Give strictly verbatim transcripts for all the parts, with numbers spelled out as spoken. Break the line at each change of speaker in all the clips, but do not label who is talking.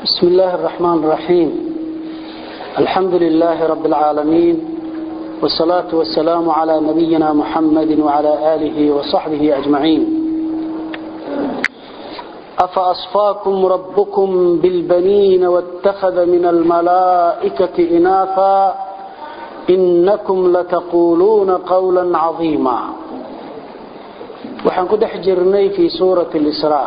بسم الله الرحمن الرحيم. الحمد لله رب العالمين، والصلاة والسلام على نبينا محمد وعلى آله وصحبه أجمعين. أفأصفاكم ربكم بالبنين واتخذ من الملائكة إناثا إنكم لتقولون قولا عظيما. وحن كده حجرني في سورة الإسراء،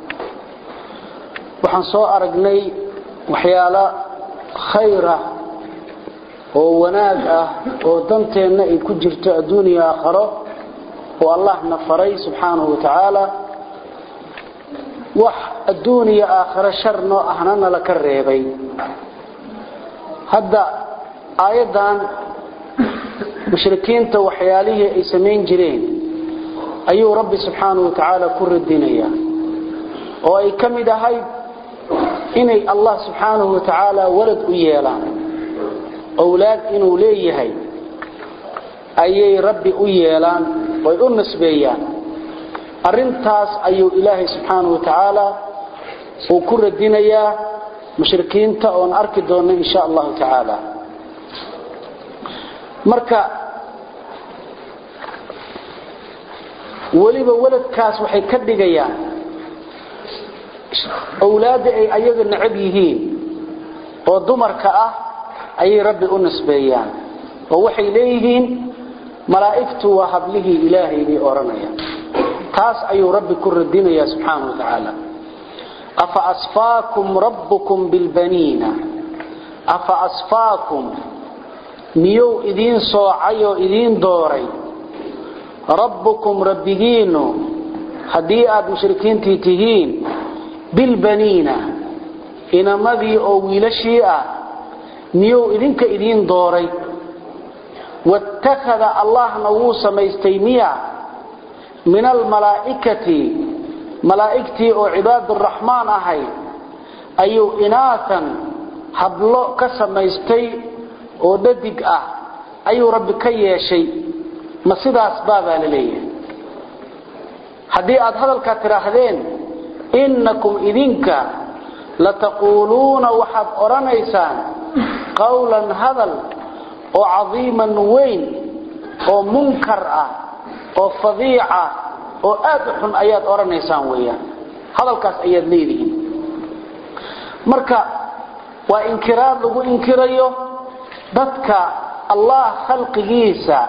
waxaan soo aragnay waxyaalo khayr ah oo wanaag ah oo danteena ay ku jirto adduunyo aakhiro oo Allah na faray subhanahu wa ta'ala wax adduunyo aakhiro sharno ahna la ka reebay. hadda aayadan mushrikiinta waxyaalihi ay sameyn jireen ayuu Rabbi subhanahu wa ta'ala ku radinaya oo ay kamid ahay inay Allah subhanahu wa ta'ala walad u yeelaan awlaad inuu leeyahay ayay Rabbi u yeelaan way u nisbeeyaan. arintaas ayuu Ilaahay subhanahu wa ta'ala uu ku radinayaa mushrikiinta oo arki doona insha Allah ta'ala. marka waliba waladkaas waxay ka dhigayaan awlaad ay ayaga nacab yihiin oo dumarka ah ay Rabbi u nisbeeyaan oo waxay leeyihiin malaa'iktu wa hablihi Ilaahay bi oranaya. taas ayuu Rabbi ku radinaya subhanahu wa ta'ala. afa asfaakum rabbukum bil banina afa asfaakum miyu idin soocayo idin dooray rabbukum rabbigiinu hadii aad mushrikiintii tihiin بالبنينا إنما ذي أويل شيئا نيو إذنك إذين دوري واتخذ الله نووس ميستيمية من الملائكة ملائكتي أو عباد الرحمن أهي أيو إناثا حبلو كسم ميستي أو ددق أه أيو ربك يا شيء مصيد أسبابها لليه حديئة هذا الكاتراهدين إنكم إذنك لتقولون وحد أرانيسان قولا هذا وعظيما وين ومنكر وفظيع وأدح آيات أرانيسان ويا هذا الكاس آيات ليدين مركا وإنكرار لغو إنكريو ذاتك الله خلق جيسا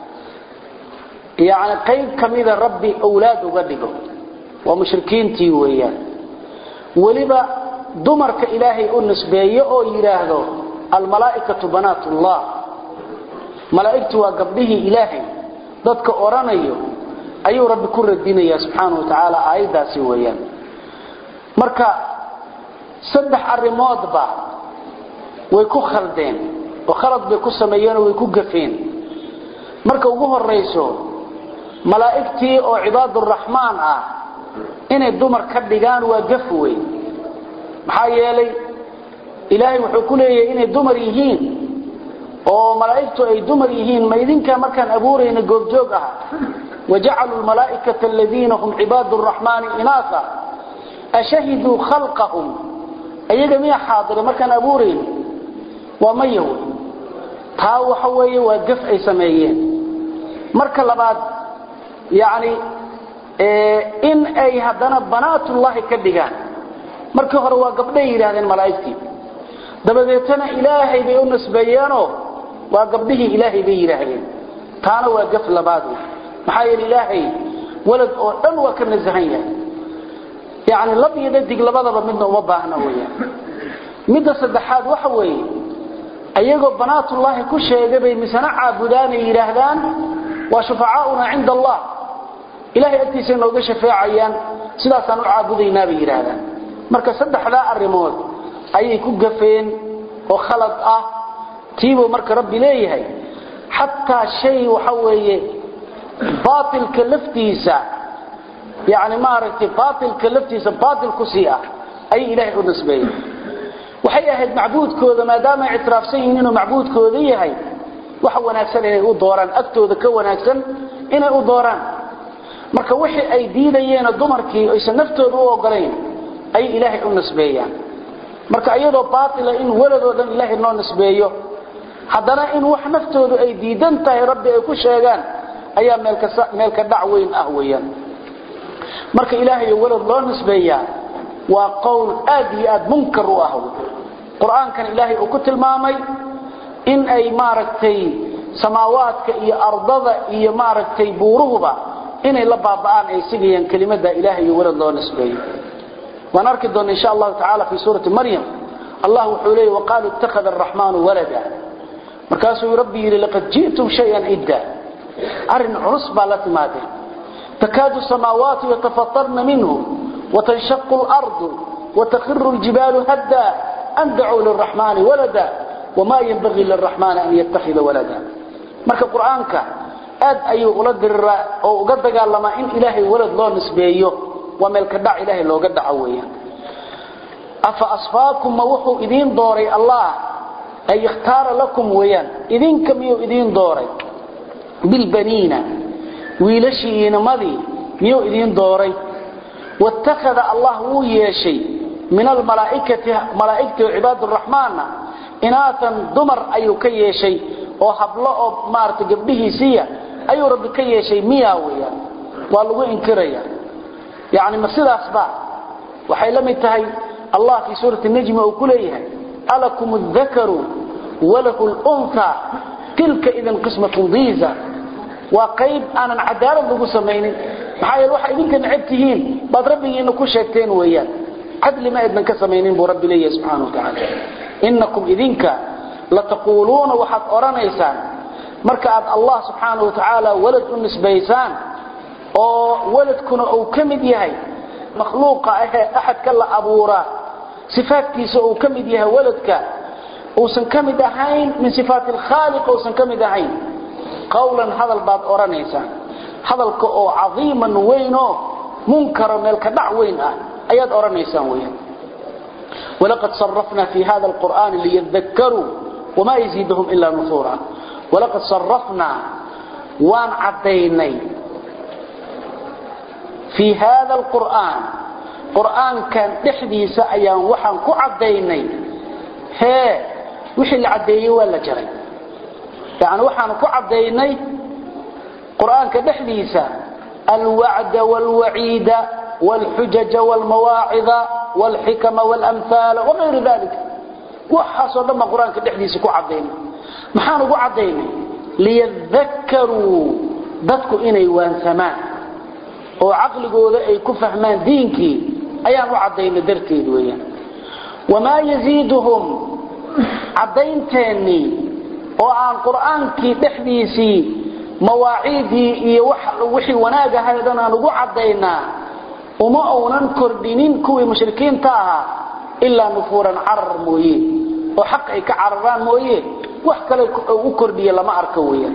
يعني قيب كميدا ربي أولاد وقدقوا ومشركين تيويان ولبا دمرك إلهي النسبية أو يراهدو الملائكة بنات الله ملائكة وقبله إلهي ذاتك أورانيو أيو رب كل الدين يا سبحانه وتعالى آيدا سيويان مركا سدح الرماد با ويكو خلدين وخلط بيكو سميان ويكو قفين مركا وقوه الرئيسو ملائكتي أو عباد الرحمن آه inay dumar ka dhigaan waa gaf weey. maxaa yeelay Ilaahay wuxuu ku leeyahay inay dumar yihiin oo malaa'iktu ay dumar yihiin ma idinka markaan abuurayna goobjoog ah waja'alu al-malaa'ikata alladheena hum ibadur rahmani inatha ashhadu khalqahum ayaga miya xaadir markaan abuurayna waa mayow taa waxa weeye waa gaf ay sameeyeen. marka labaad yaani in ay hadana banaatullahi ka dhigaan markii hore waa gabdhay yiraahdeen malaa'ikti dabadeetana Ilaahay bay u nisbeeyeenoo waa gabdhihii Ilaahay bay yiraahdeen. taana waa gaf labaad maxaa yeelay Ilaahay walad oo dhan waa ka nasahan yahay yaani labiyada dig labadaba midna uma baahna weeyaan. midda saddexaad waxa weeye ayagoo banaatullahi ku sheegay bay misana caabudaan yiraahdaan waa shufaacauna inda Allah إلهي أتيسي نوغا شفاعيان سلاسان عابدينا بيرادا. مركا صدح لا الرموت أي كوغفين وخلط أه تيبو مركا ربي ليهي حتى شيء وحوي باطل كلفتيسا يعني ما رأيتي باطل كلفتيسا باطل كسيئة أي إلهي النسبية وحي أهد معبود كوذا ما دام اعتراف سيئن إنه معبود كوذي هاي وحوى ناكسن إنه دوران أكتو ذكوى ناكسن إنه دوران marka wixii ay diidayeen dumarkii ay naftoodu u ogolayn ay Ilaahay u nisbeeyaan marka iyadoo baatila in waladoodan ilaahay noo nisbeeyo haddana in wax naftoodu ay diidan tahay rabbi ay ku sheegaan ayaa meel ka meel ka dhac weyn ah weeyaan marka ilaahay walad loo nisbeeyaa waa qowl aad iyo aad munkar u ah quraankan ilaahay uu ku tilmaamay in ay maaragtay samaawaadka iyo ardada iyo maaragtay buuruhuba inay la baaba'aan ay sigayaan kelimada ilaahay walad loo nisbeeyo ونركض إن شاء الله تعالى في سورة مريم الله حوليه وقالوا اتخذ الرحمن ولدا مركاسوا ربي لقد جئتم شيئا إدا أرن عصبة لتماده تكاد السماوات يتفطرن منه وتنشق الأرض وتخر الجبال هدا أن دعوا للرحمن ولدا وما ينبغي للرحمن أن يتخذ ولدا مركب قرآنك أد أي ولد أو قد قال لما إن إلهي ولد الله نسبيه وملك دع إلهي لو قد عويا أفأصفاكم موحوا إذين دوري الله أي اختار لكم ويان إذين كميو إذين دوري بالبنين ويلشيين مذي ميو إذين دوري واتخذ الله وياشي من الملائكة ملائكة وعباد الرحمن إناثا دمر أيو كياشي وحبلأ مارت قبله سيا أيو رب كياشي مياويا والله إنكريا يعني مسيرة أسباب وحي لم يتهي الله في سورة النجم وكليها ألكم الذكر وله الأنثى تلك إذن قسمة ضيزة وقيب أنا عدالة ذو سميني محايا الواحد إذن كان عبتهين بعد ربي إنكو شاكتين وياه عدل ما إذن كسمينين برب لي سبحانه وتعالى إنكم إذنك لتقولون وحد أرانا إيسان مركعت الله سبحانه وتعالى ولد النسبة إيسان oo waladkuna uu kamid yahay makhluuqa ahad kala abuura sifaadkiisa uu kamid yahay waladka oo san kamid ahayn min sifaatil khaliq oo san kamid ahayn qawlan hadal baad oranaysa hadalka oo aziiman weyno munkar meel ka dhac weyn ah ayaad oranaysan weeyaan walaqad sarrafna fi hada alquran liyadhakkaru wama yaziduhum illa nufura walaqad sarrafna waan cadaynay في هذا القرآن قرآن كان دحديس أيام وحن كعديني هي وحي العدي ولا جري يعني وحن كعديني قرآن كدحديس الوعد والوعيد والحجج والمواعظ والحكم والأمثال وغير ذلك وحصل لما قرآن كدحديس كعديني محان كعديني ليذكروا ذاتكو إني وان سمان oo aqligooda ay ku fahmaan diinkii ayaan u cadeeyay darteed weeyaan wama yaziiduhum cadeynteeni oo aan quraankii dhaxdiisii mawaacidi iyo wax wixii wanaag ahaydaan aan ugu cadeynaa uma oonan kordhinin kuwii mushrikiinta ah illa nufuran arar mooyee oo xaq ay ka cararaan mooyee wax kale u kordhiya lama arko weeyaan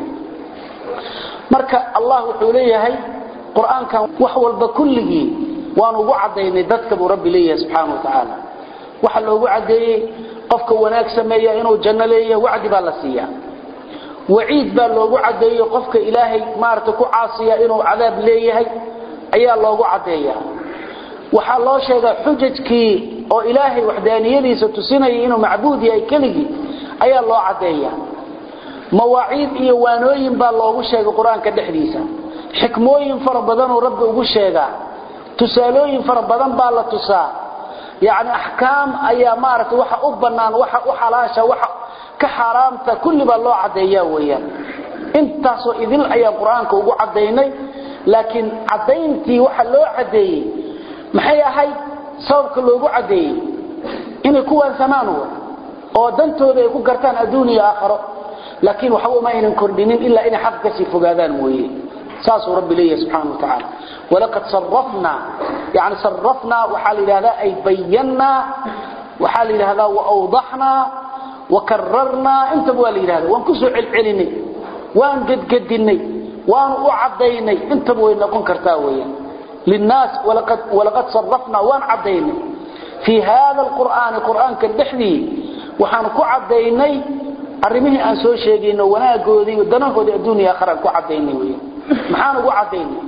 marka Allah wuxuu leeyahay القرآن كان وحول بكله وأنا وعديني ذاتك برب ليه سبحانه وتعالى وحل وعدي قفك وناك سمية إنه جنة ليه وعد بالسيا وعيد بالله وعدي قفك إلهي مارتك عاصية إنه عذاب ليه أي الله وعدي وحل الله شيء حجتك أو إلهي وحدانية لي ستسيني إنه معبود يا كله أي الله عدي مواعيد إيوانوين بالله وشيء القرآن كدحديثا حكموين فربضان ورب ugu sheega tusaalooyin farabadan baa la tusaa yaani ahkaam ayaa maarta waxa u banaan waxa u xalaasha waxa ka xaraamta kulli ba loo cadeeyaa weeyaan intaas oo idil ayaa quraanka ugu cadeynay laakiin cadeyntii waxa loo cadeeyay maxay ahay sababka loogu cadeeyay inay kuwan samaan oo dantooda ay ku gartaan adduuniya aakhiro laakiin waxa uma aynan kordhinin illa in xaqka si fogaadaan mooyee ساس رب لي سبحانه وتعالى ولقد صرفنا يعني صرفنا وحال هذا أي بينا وحال هذا وأوضحنا وكررنا انت بوالي هذا وانكسوا العلمي وان قد قدني وان أعديني انت بوالي نكون كرتاويا للناس ولقد, ولقد صرفنا وان عديني في هذا القرآن القرآن كالدحلي وحانكو عديني أرميه أنسو شيئين وناقودي ودناقودي الدنيا آخر كو عديني ويا maxaan ugu cadeynay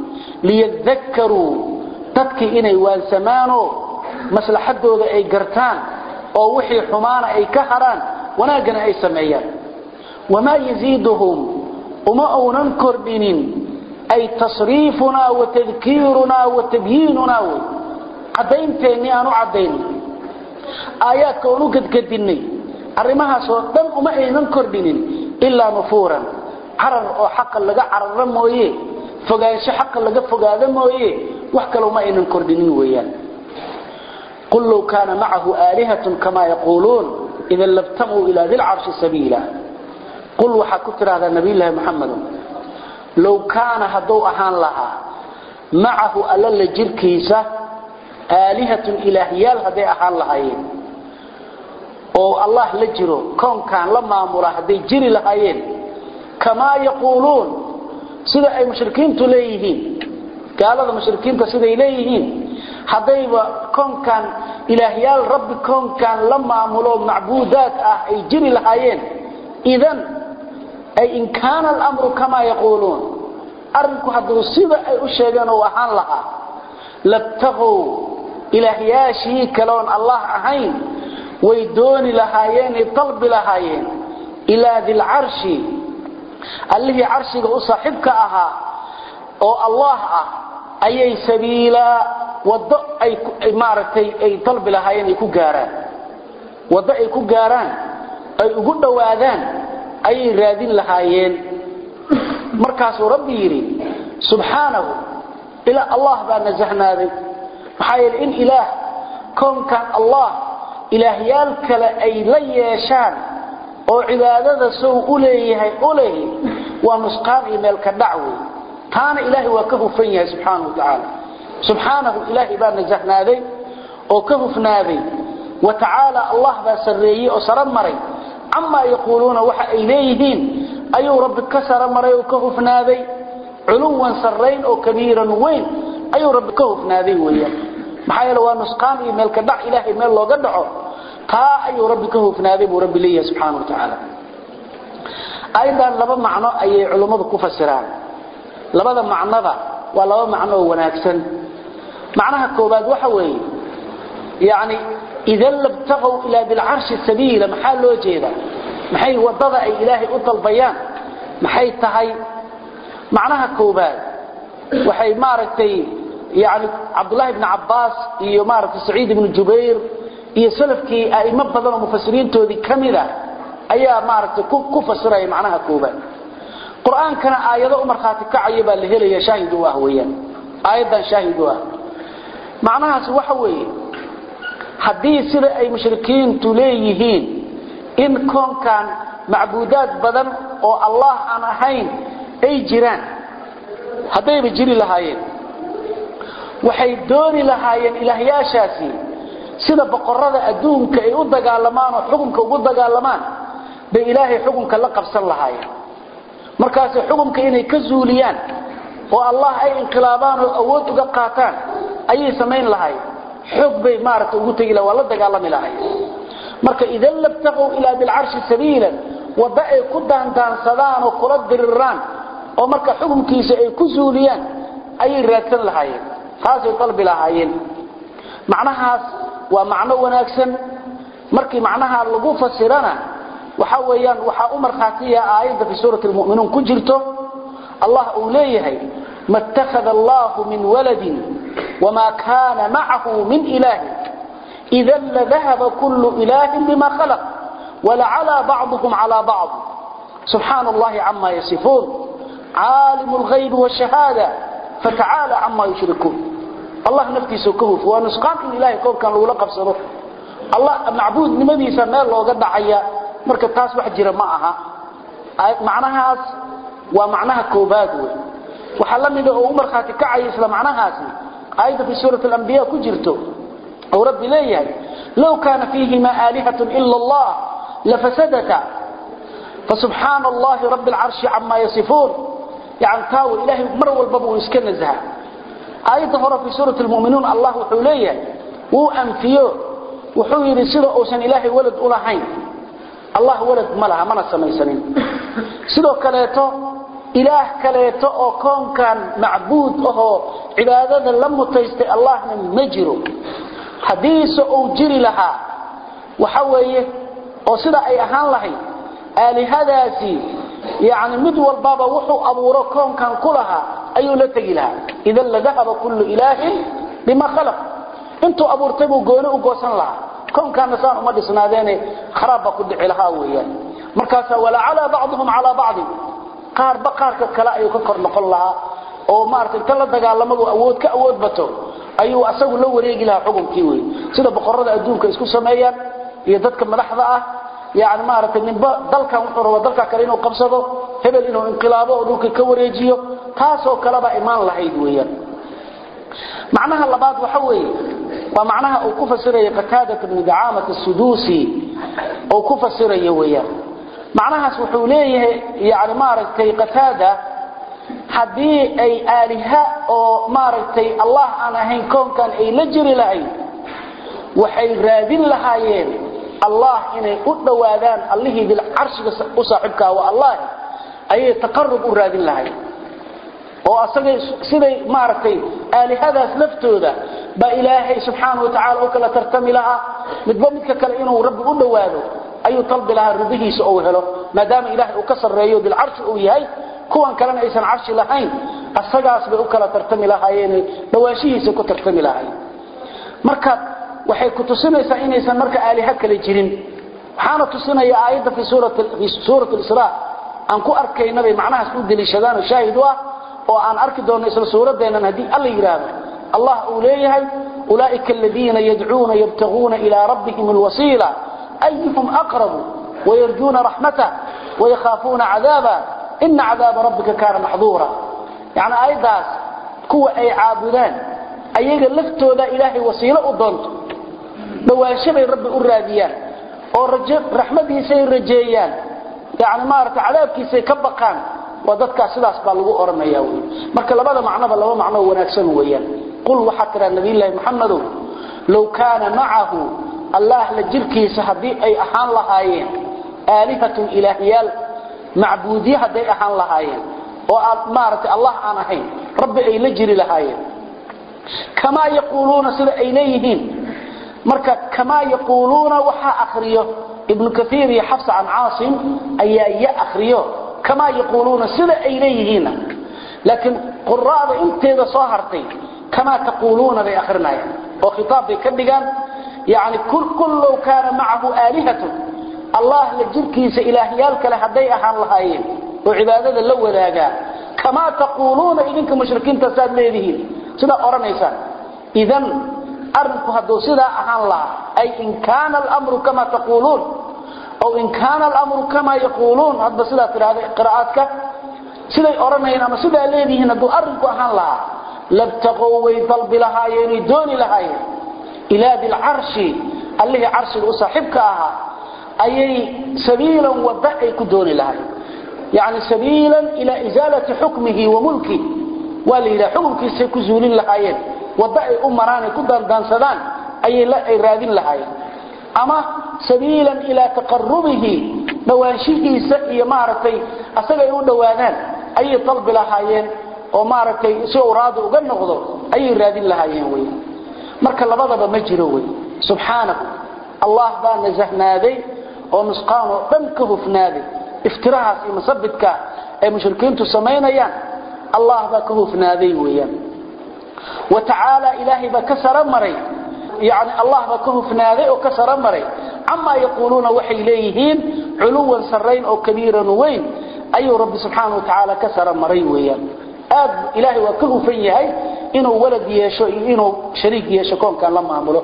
liyadhakkaru dadki inay waan samaano maslaxadooda ay gartaan oo wixii xumaana ay ka haraan wanaagana ay sameeyaan wama yaziiduhum uma awnan kordinin ay tasriifuna wa tadhkiruna wa tabyinuna cadaynteeni aanu cadayn aayaadka uu gadgadinay arimahaas oo dhan uma aynan kordinin illa nufuran carar oo xaq laga cararo mooyee fogaansho xaq laga fogaado mooyee wax kale uma aynan kordinin weeyaan qul law kana ma'ahu alihatun kama yaqulun idha labtamu ila dhil arshi sabila qul waxa ku tiraahda nabiyullah muhammad law kana hadu ahaan laha ma'ahu alla jirkiisa alihatun ilahiyal haday ahaan lahaayeen oo allah la jiro koonkan la maamula haday jiri lahaayeen kama yaqulun sida ay mushrikiintu leeyihiin gaalada mushrikiinta sida ay leeyihiin hadayba koonkan ilaahiyal rabbi koonkan la maamulo macbuudaat ah ay jiri lahaayeen idan ay in kana al-amru kama yaqulun arinku haduu sida ay u sheegan oo ahaan lahaa labtaghu ilaahiyashi kaloon allah ahayn way dooni lahaayeen talbi lahaayeen ila dhil arshi alladhi arshiga u saaxibka ahaa oo allah ah ayay sabiila wado ay maartay ay talbi lahaayeen ay ku gaaraan wado ay ku gaaraan ay ugu dhawaadaan ay raadin lahaayeen markaas rabbi yiri subhanahu ila allah baa nazahnaaday maxay in ilaah koonkan allah ilaahiyal kale ay la yeeshaan oo cibaadada soo u leeyahay u leeyahay waa nusqaan meel ka dhacay taana ilaahi waa ka hufan yahay subhanahu wa ta'ala subhanahu ilaahi baa nazahnaaday oo ka hufnaaday wa ta'ala allah baa sareeyay oo saran maray amma yaquluna waxa ay leeyihiin ayuu rabbi ka saran maray oo ka hufnaaday culuwan sarreyn oo kabiiran weyn ayuu rabbi ka hufnaaday weeyaan maxaa waa nusqaan meel ka dhac ilaahi meel looga dhaco taa ayuu rabbi ka hufnaaday buu rabbi leeyahay subhanahu wa ta'ala aydan laba macno ayay culimadu ku fasiraan labada macnada waa laba macno wanaagsan macnaha koobaad waxa weeye yaani idan labtaqaw ila bil arshi sabila maxaa loo jeeda maxay wadada ay ilaahi u talbayaan maxay tahay macnaha koobaad waxay maaragtay yaani Abdullah ibn Abbas iyo maaragtay Sa'id ibn Jubayr iyo salafkii ay ma badan oo mufassiriintoodii kamida ayaa maaragtay ku fasiray macnaha koobaad quraankana aayado u marxaati kacay baa la helaya shaahid u ah weeyaan aayadan shaahid u ah macnahaas waxa weeye hadii sida ay mushrikiintu leeyihiin in koonkan macbuudaad badan oo allah aan ahayn ay jiraan hadayba jiri lahaayeen waxay dooni lahaayeen ilaahyaashaasi sida boqorada adduunka ay u dagaalamaan oo xukunka ugu dagaalamaan bay ilaahay xukunka la qabsan lahaayeen markaas xukunka inay ka zuuliyaan oo allah ay inqilaabaan oo awood uga qaataan ayay sameyn lahaayeen xog bay maarta ugu tagi la wala dagaalami lahaayeen marka idan labtaqu ila bil arshi sabila wada ay ku daandaansadaan oo kula diriraan oo marka xukunkiisa ay ku zuuliyaan ayay raadsan lahaayeen taasay qalbi lahaayeen macnahaas waa macno wanaagsan markii macnaha lagu fasirana waxa weeyaan waxa u marxaatiya aayada fi suuratul mu'minuun ku jirto allah uu leeyahay mattakhadha allah min waladin wama kana ma'ahu min ilaah idhan la dhahaba kullu ilahin bima khalaq wala ala ba'dhum ala ba'd subhanallahi amma yasifun alimul ghaib wash-shahada fata'ala amma yushrikun الله نفسه كهف ونسقان إلهي كون كان لولا قبصره الله معبود نمديسا ميل لوغا دحيا marka taas wax jira ma aha macnahaas waa macnaha koobaad waxa la mid oo umar khaati kacay isla macnahaasi ayda fi suurat al-anbiya ku jirto oo rabbi leeyahay law kana fihi ma alihatun illa allah la fasadata fa subhanallahi rabbil arshi amma yasifun yani taaw ilahi mar walba buu iska nazaha ayda hore fi suurat al-mu'minun allah wuxuu leeyahay uu anfiyo wuxuu yiri sida uusan ilaahi walad u lahayn الله ولد ملها ما سميسنين sidoo kaleeto ilaah kaleeto oo koon kan macbuud oo cibaadada la mutaystay allahna ma jiro hadiis oo jiri laha waxa weeye oo sida ay ahaan lahayd aalihadaasi يعني mid walbaba wuxuu abuuro koonkan kulaha ayuu la tagi lahaa idan la dhahaba kullu ilaahin bima khalaq intu abuurtay buu gooni u goosan lahaa koonkan saan uma dhisnaadeene kharaaba ku dhici lahaa weeyaan markaas wala ala ba'dhum ala ba'd qaar baqarka kala ayuu ka kor noqon lahaa oo maartay tan la dagaalamadu awood ka awood bato ayuu asagu la wareegi lahaa xukunkii weey sida boqorada adduunka isku sameeyaan iyo dadka madaxda ah يعني ما أردت من ذلك وحره ذلك كرينه قبضه هبل إنه انقلابه ودوك كوريجيه تاسو كلبا إيمان لهيد ويا معناها اللباد وحوي ومعناها أوقف سرية قتادة بن دعامة السدوسي أوقف سرية ويا معناها سحوليه يعني ما أردت قتادة حدي أي آلهة أو ما أردت الله أنا هين كون كان أي لجري لهي وحي رادين لهايين الله إنه أدوادان الله بالعرش أصاحبك والله أي تقرب أراد الله وأصدق سيدي معرفتي آل هذا سلفته ذا بإلهي سبحانه وتعالى وكلا ترتمي لها متبمتك كالإنه رب أدواده أي طلب لها ربه سأوه له ما دام إلهي أكسر رأيه بالعرش أويهي كوان كلنا إيسان عرش لهين السقاس بأكلا ترتمي لها يعني نواشيه سكو ترتمي لها مركب waxay ku tusinaysaa inaysan marka aaliha kale jirin waxaana tusinaya aayada fi suurati fi suurati al-israa aan ku arkaynay macnaha soo dilishadaan shaahid ah oo aan arki doono isla suuradeena hadii alla yiraahdo Allah uu leeyahay ulaa'ika alladheena yad'uuna yabtaghuuna ila rabbihim alwasila ayyuhum aqrab wa yarjuuna rahmatahu wa yakhaafuna 'adaba inna 'adaba rabbika kana mahdura yani aayadaas kuwa ay caabudaan ayaga laftooda ilaahay wasiilo u doonto دواashibay rabbi u raadiyaan oo rajab rahmadiisa ay rajeeyaan yaani maarta cadaabkiisa ka baqaan waa dadka sidaas baa lagu oranayaa weey marka labada macnaba laba macno wanaagsan weeyaan qul waxa tira nabi ilaahi muhammad law kana ma'ahu allah la jirkiisa hadii ay ahaan lahaayeen aalihatu ilaahiyal macbuudiya hadii ahaan lahaayeen oo aad maarta allah aan ahayn rabbi ay la jiri lahaayeen kama yaquluna sida ay leeyihiin marka kama yaquluna waxa akhriyo ibn kathir ya hafs an aasim ayaa ya akhriyo kama yaquluna sida ay leeyihiin laakin quraada inteeda soo hartay kama taquluna bay akhrinaaya oo khitaab bay ka dhigan yaani kul kullu kana ma'ahu alihatu allah la jirkiisa ilaahiyal kale haday ahaan lahaayeen oo cibaadada la wadaaga kama taquluna idinka mushrikiinta saad leedihiin sida oranaysan idan أرنكو هدو سيدا أهان الله أي إن كان الأمر كما تقولون أو إن كان الأمر كما يقولون هذا سيدا في هذه قراءاتك سيدا أرنين أما سيدا ليديهن هدو أرنكو أهان الله لابتغوا ويطلب لها يريدون لها إلى ذي العرش اللي عرش الأصحبك أها أي سبيلا ودعيك دون لها يعني سبيلا إلى إزالة حكمه وملكه ولإلى حكمك سيكزول لها وضعي أمران كدان دانسدان أي لا إرادين لهاي أما سبيلا إلى تقربه نواشيه سئي مارتي أسأل يقول دوانان أي طلب لهايين ومارتي سوء رادو وقنقضو أي إرادين لهايين وي مركا لبضب مجروي سبحانه الله بان نزهنا ذي ونسقانه بنكه فنادي افتراها في مصبتك أي مشركين تسمين ايان الله باكه فنادي ويان وتعالى إلهي بكسر مري يعني الله بكه فنادي وكسر مري عما يقولون وحي إليهين علوا سرين أو كبيرا وين أي رب سبحانه وتعالى كسر مري ويان آد إلهي وكه فيه إنه ولد يشو إنه شريك يشكون كان لما عمله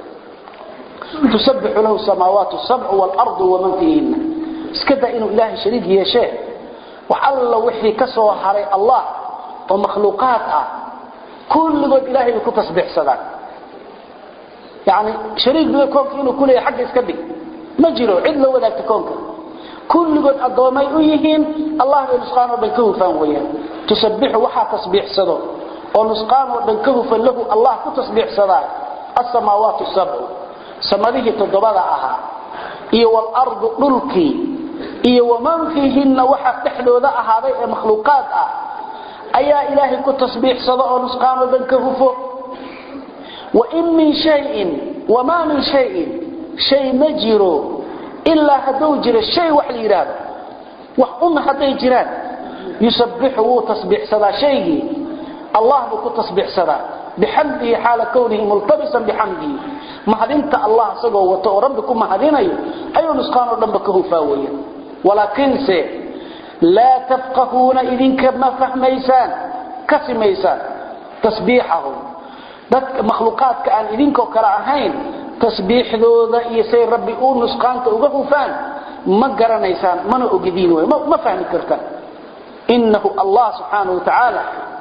تسبح له السماوات السبع والأرض ومن فيهن اسكده إنه إلهي شريك يشاء وحل وحي كسر حري الله ومخلوقات كل قد إلهي بكو تصبيح صداق يعني شريك بيكونك إنه كله حق يسكبه ما جيرو عد لو ذاك تكونك كل قد أضوامي أيهين الله بنسقانه بالكهو فانويا تسبح وحا تصبيح صداق ونسقانه بالكهو فله الله كو تصبيح صداق السماوات السبع سمريه تضبط أها إيه والأرض نلكي إيه ومن فيهن وحا تحلو ذا هذه مخلوقات أه أيا إلهي كتصبيح صدق ونسقان بنكففه وإن من شيء وما من شيء شيء مجرو إلا هدو جرى الشيء وحليران وحقنا حتى جيران يسبحه تسبيح صدا شيء الله بكو تسبيح صدا بحمده حال كونه ملتبسا بحمده مهدينت الله سقوا وتو ربكم مهدينيو ايو نسقان ربكه فاويا ولكن سي لا تفقهون إذن كما فهميسان كسميسان تسبيحهم دك مخلوقات كأن إذن كوكراهين تسبيح ذوذا يسير ربي أول نسقان تأوقفوا فان ما قرنيسان ما نؤقدين ما فهم كرتان إنه الله سبحانه وتعالى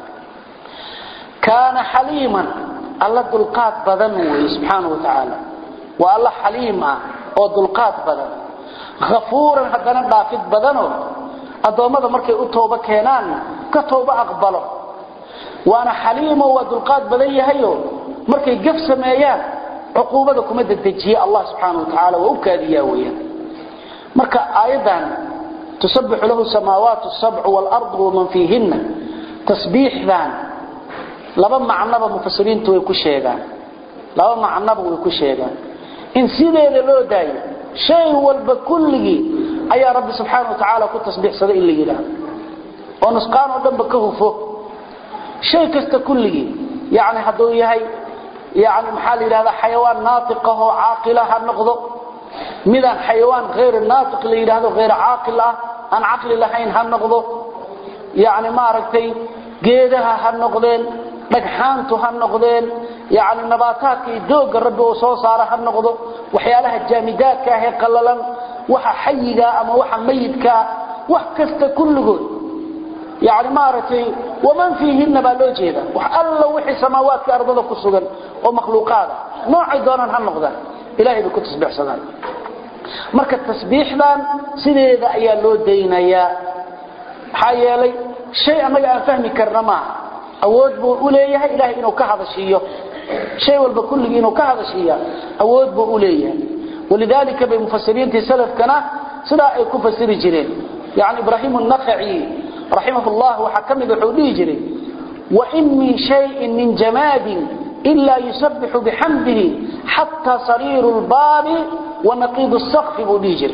كان حليما الله دلقات بدنه سبحانه وتعالى والله حليما او دلقات بدن غفورا حدنا دافد بدنه adoomada markay u tooba keenaan ka tooba aqbalo waana xaliim oo dulqaad badan yahayo markay gaf sameeyaan uquubada kuma dadjiye Allah subhanahu wa ta'ala oo kaadiya weeyaan marka aayadan tusabbihu lahu samawati as-sab'u wal ardu wa man fihinna tasbiihdan laba macnaba mufassiriintu way ku sheegaan laba macnaba way ku sheegaan in sideeda loo daayo shay walba kulligi ayaa rabbi subhanahu wa ta'ala ku tasbiixsada in la yiraahdo oo nusqaan oo dhanba ka hufo shay kasta kulligi yaani haduu yahay yaani maxaa la yiraahdaa xayawaan naatiq oo aaqil ah noqdo midan xayawaan غير naatiq la yiraahdo غير aaqil ah aan aqli lahayn ha noqdo yaani ma aragtay geedaha ha noqdeen dhagxaantu ha noqdeen yaani nabaataadkii dooga rabbi oo soo saara ha noqdo waxyaalaha jaamidaadka ah ee qallalan waxa xayiga ama waxa mayidka wax kasta kulligood yaani maaratay waman fiihinna baa loo jeeda wax alla wixii samaawaadka ardada ku sugan oo makhluuqaad noocay doonaan ha noqdaan ilaahay ku tasbiixsadaan marka tasbiixdan sideeda ayaa loo deynayaa xayeelay shay anaga aan fahmi karna ma awood buu u leeyahay ilaahay inuu ka hadashiyo shay walba kulligii inuu ka hadashiyo awood buu u leeyahay ولذلك بمفسرين السلف كان سدا اي كفسر جيرين يعني ابراهيم النخعي رحمه الله وحكم بحدي جيرين وان من شيء من جماد الا يسبح بحمده حتى صرير الباب ونقيض السقف بوديجر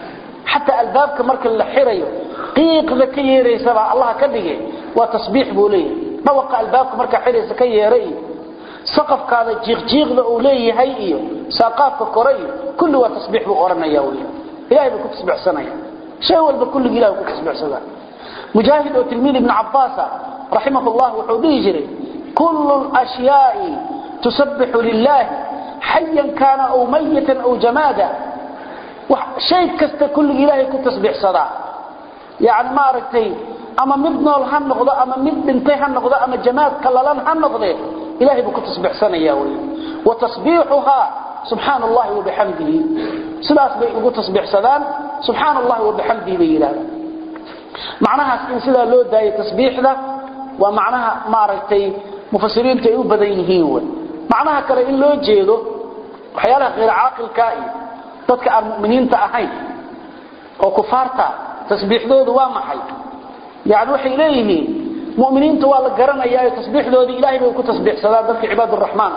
حتى الباب كمرك الحريو قيق ذكيري سبع الله كدغه وتسبيح بوليه توقع الباب كمرك حريس كيري سقف كذا جيق جيق لوليه هي سقف كوري كل وتسبيح وقرنيا ويا إلهي بكو تسبح سنة شيء والبكل إلهي بكو تسبح سنة مجاهد وتلميذ ابن عباس رحمه الله وحودي جري كل الأشياء تسبح لله حيا كان أو ميتا أو جمادا شيء كست كل إلهي بكو تسبح سنة يعني ما ركتي أما مبنى الهنغضة أما مبنتي هنغضة أما جماد كلالان هنغضة إلهي بكو تسبح سنة يا ويا وتصبيحها سبحان الله وبحمده سلاس بي ugu tasbiix sadaan subhana allah wa bihamdihi bayilaa macnaha in sida loo daayo tasbiixda waa macnaha maaragtay mufassiriinta ay u badan yihiin way macnaha kale in loo jeedo waxyaalaha غير caaqilka ah dadka aan muuminiinta ahayn oo kufaarta tasbiixdoodu waa maxay yaani waxay leeyihiin muuminiintu waa la garanayaa tasbiixdoodu ilaahay bay ku tasbiixsadaan dadka cibaadu rahmaan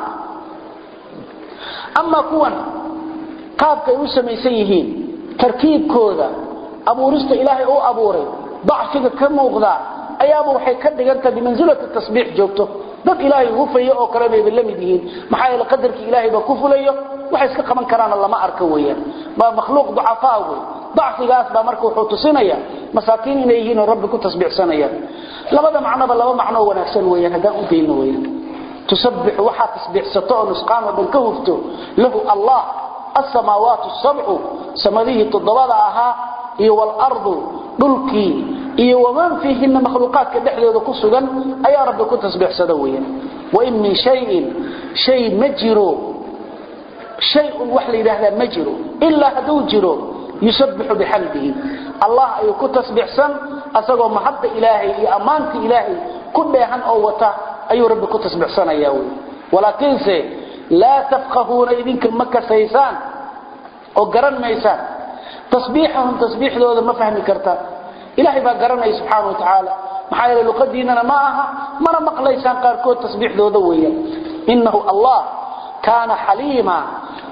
أما كون قابك يسميسان يهين تركيبكودا أبورست إلهي أو أبوري ضعفك كموغدا أيابو waxay ka dhiganta bimanzilati tasbiix joogto dad ilaahay uu fayo oo kale bay lamideen maxay la qadarka ilaahay ba ku fulayo waxay iska qaban karaan lama arko weeyaan ma makhluuq ducafaa way ضعفigaas ba markuu wuxuu tusinaya masaakiin inay yihiin rabbi ku tasbiixsanayaan labada macnaba laba macno wanaagsan weeyaan hadan u deeyno weeyaan تسبح وحا تسبح ستو نسقان وبنكهفتو له الله السماوات السبع سمديه تضبادا اها اي والارض دلكي اي ومن فيهن مخلوقات كدخلوده كسغن ايا رب كتسبح سدويا وان من شيء شيء مجرو شيء وحلي هذا مجرو الا هدو جرو يسبح بحمده الله اي كتسبح سن اسغو محد الهي اي امانت الهي كدهن او وتا أيو ربي كنت تسبح سنة ياوي ولكن سي لا تفقهون إذنك المكة سيسان أو قرن ميسان تسبيحهم تسبيح ذو ما فهم كرتا إلهي با قرن سبحانه وتعالى محايا لقديننا معها منا مقليسان قاركو تسبيح ذو ذويا إنه الله كان حليما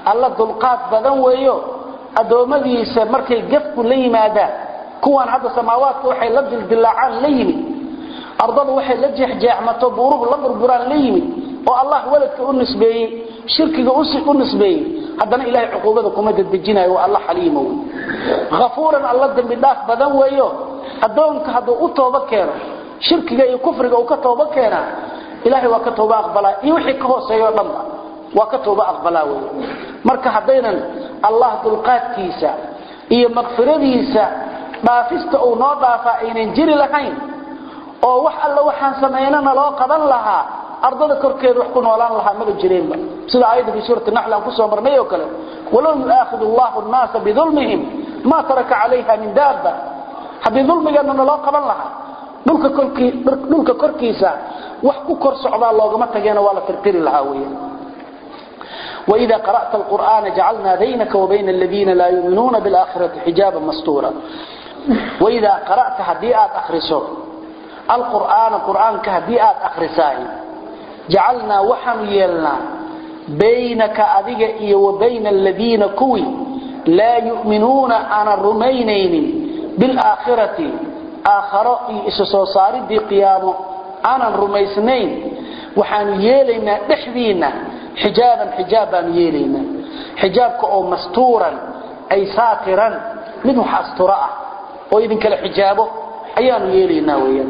alla dulqaad badan weeyo adoomadiisa markay gafku la yimaadaan kuwan hadda samaawaadka waxay la dildilaacaan la yimid ardadu waxay la jeexjeexmato buuruhu la burburaan la yimid oo Allah waladka u nisbeeyay shirkiga u nisbeeyay haddana ilaahay cuquubada kuma dadejinayo waa Allah xaliim oo ghafuuran alla dambi dhaaf badan weeyo adoonka haduu u tooba keeno shirkiga iyo kufriga uu ka tooba keena ilaahay waa ka tooba aqbalaa iyo wixii ka hooseeyo dhanba waa ka tooba aqbalaa weeyo marka hadaynan Allah dulqaadkiisa iyo magfiradiisa dhaafista uu noo dhaafa aynan jiri lahayn oo wax alla waxaan sameeynana loo qaban lahaa ardada korkeed wax ku noolaan lahaa ma jireenba sida aayada bi suurta nahl aan ku soo marnay oo kale walaw yu'akhidhu Allahu an-naasa bi dhulmihim ma taraka 'alayha min dabba habi dhulmigana loo qaban lahaa dhulka korkii dhulka korkiisa wax ku kor socda loogama tageena waa la tirtiri lahaa weeyaan وإذا قرأت القرآن جعلنا بينك وبين الذين لا يؤمنون بالآخرة حجابا مستورا وإذا قرأت هديئات أخرسه القرآن القرآن كهديئات أخرساه جعلنا وحن يلنا بينك أذيك وبين الذين كوي لا يؤمنون أنا الرمينين بالآخرة آخر إسسوصار دي قيامه أنا الرميسنين وحن يلنا نحذينا حجابا حجابا يلينا حجابك أو مستورا أي ساترا منه حاستراء وإذن كلا حجابه أيان يلينا ويا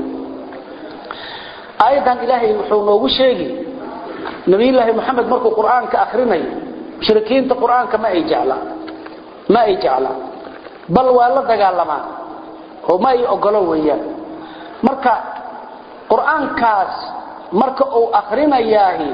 أيضا إلهي وحونه وشيء نبي الله محمد مركو قرآن كأخريني مشركين القرآن كما يجعله ما يجعله بل والله دقال لما وما يقولوا ويا مركا قرآن كاس مركا أو أخرين إياهي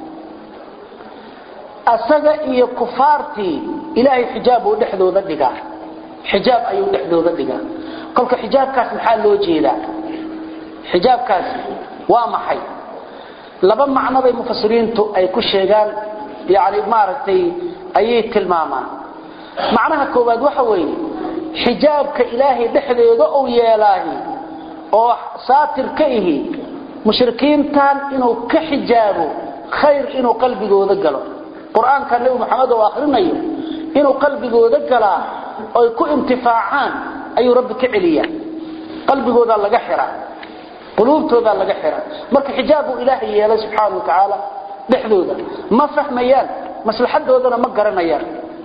asaga iyo kufaarti ilaahay xijaab uu dhaxdooda dhigaa xijaab ayuu dhaxdooda dhigaa kolka xijaabkaas maxaa loo jeedaa xijaabkaas waa maxay laba macno bay mufassiriintu ay ku sheegaan yaani maartay ayay tilmaamaan macnaha koowaad waxa weeye xijaabka ilaahay dhaxdooda uu yeelaahi oo saatir ka ihi mushrikiintan inuu ka xijaabo khayr inuu qalbigooda galo قرآن كان له محمد وآخرين إنه قلبه ذكلا أو يكون انتفاعان أي ربك عليا قلبه ذا لقحرة قلوبته ذا لقحرة مرك حجابه إلهي يا الله سبحانه وتعالى بحدوده ما فهميان مصلحة ذا ما قرنيان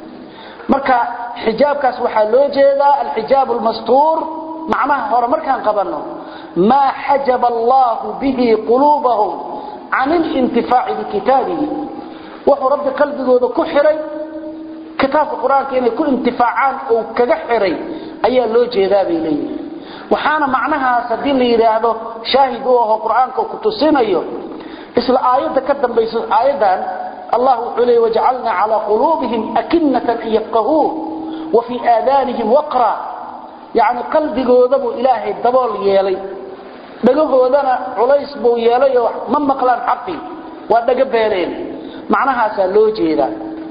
مرك حجاب كاس وحلوجه الحجاب المستور معناه هو مركان قبلنا ما حجب الله به قلوبهم عن الانتفاع بكتابه وحو رب قلبه ku xiray kitaabka quraanka inay ku intifaacaan oo kaga xiray ayaa loo jeedaa bay leeyahay waxaana macnaha hadii la yiraahdo shaahid oo quraanka ku tusinayo isla aayada ka dambayso aayadan Allah wuxuu waja'alna ala qulubihim akinnatan yafqahu wa fi aadanihim waqra yaani qalbigooda buu ilaahay dabool yeelay dhagahoodana culays buu yeelay ma maqlaan xaqi waa dhaga beereen معناها لو جيدا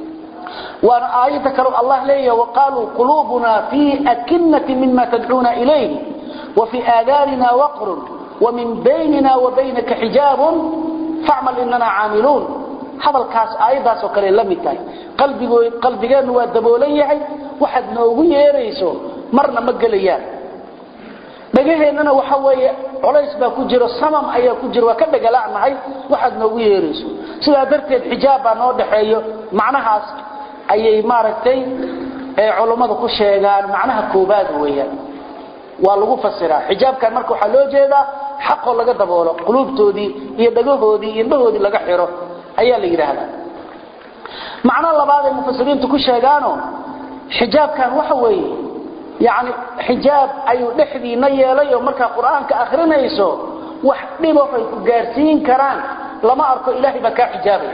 وانا آية كرو الله ليه وقالوا قلوبنا في أكنة مما تدعون إليه وفي آذاننا وقر ومن بيننا وبينك حجاب فاعمل إننا عاملون هذا الكاس آية سوكري لمتاي قلبي قلبي جانوا الدبوليه واحد نووي يريسو مرنا مقليان dhagaheennana waxa weeye culays baa ku jiro samam ayaa ku jiro waa ka dhagalaacnahay waxaad noogu yeerayso sidaa darteed xijaab baa noo dhaxeeyo macnahaas ayay maaragtay ee culimadu ku sheegaan macnaha koobaad weeyaan waa lagu fasiraa xijaabkan marka waxa loo jeedaa xaq oo laga daboolo qulubtoodii iyo dhagahoodii iyo indhahoodii laga xiro ayaa la yiraahdaa macna labaad ee mufassiriintu ku sheegaano xijaabkan waxa weeye يعني حجاب أيو دحدي نيالي ومركا قرآن كأخرينيسو وحديبه في قارسين كران لما أركو إلهي بكا حجابي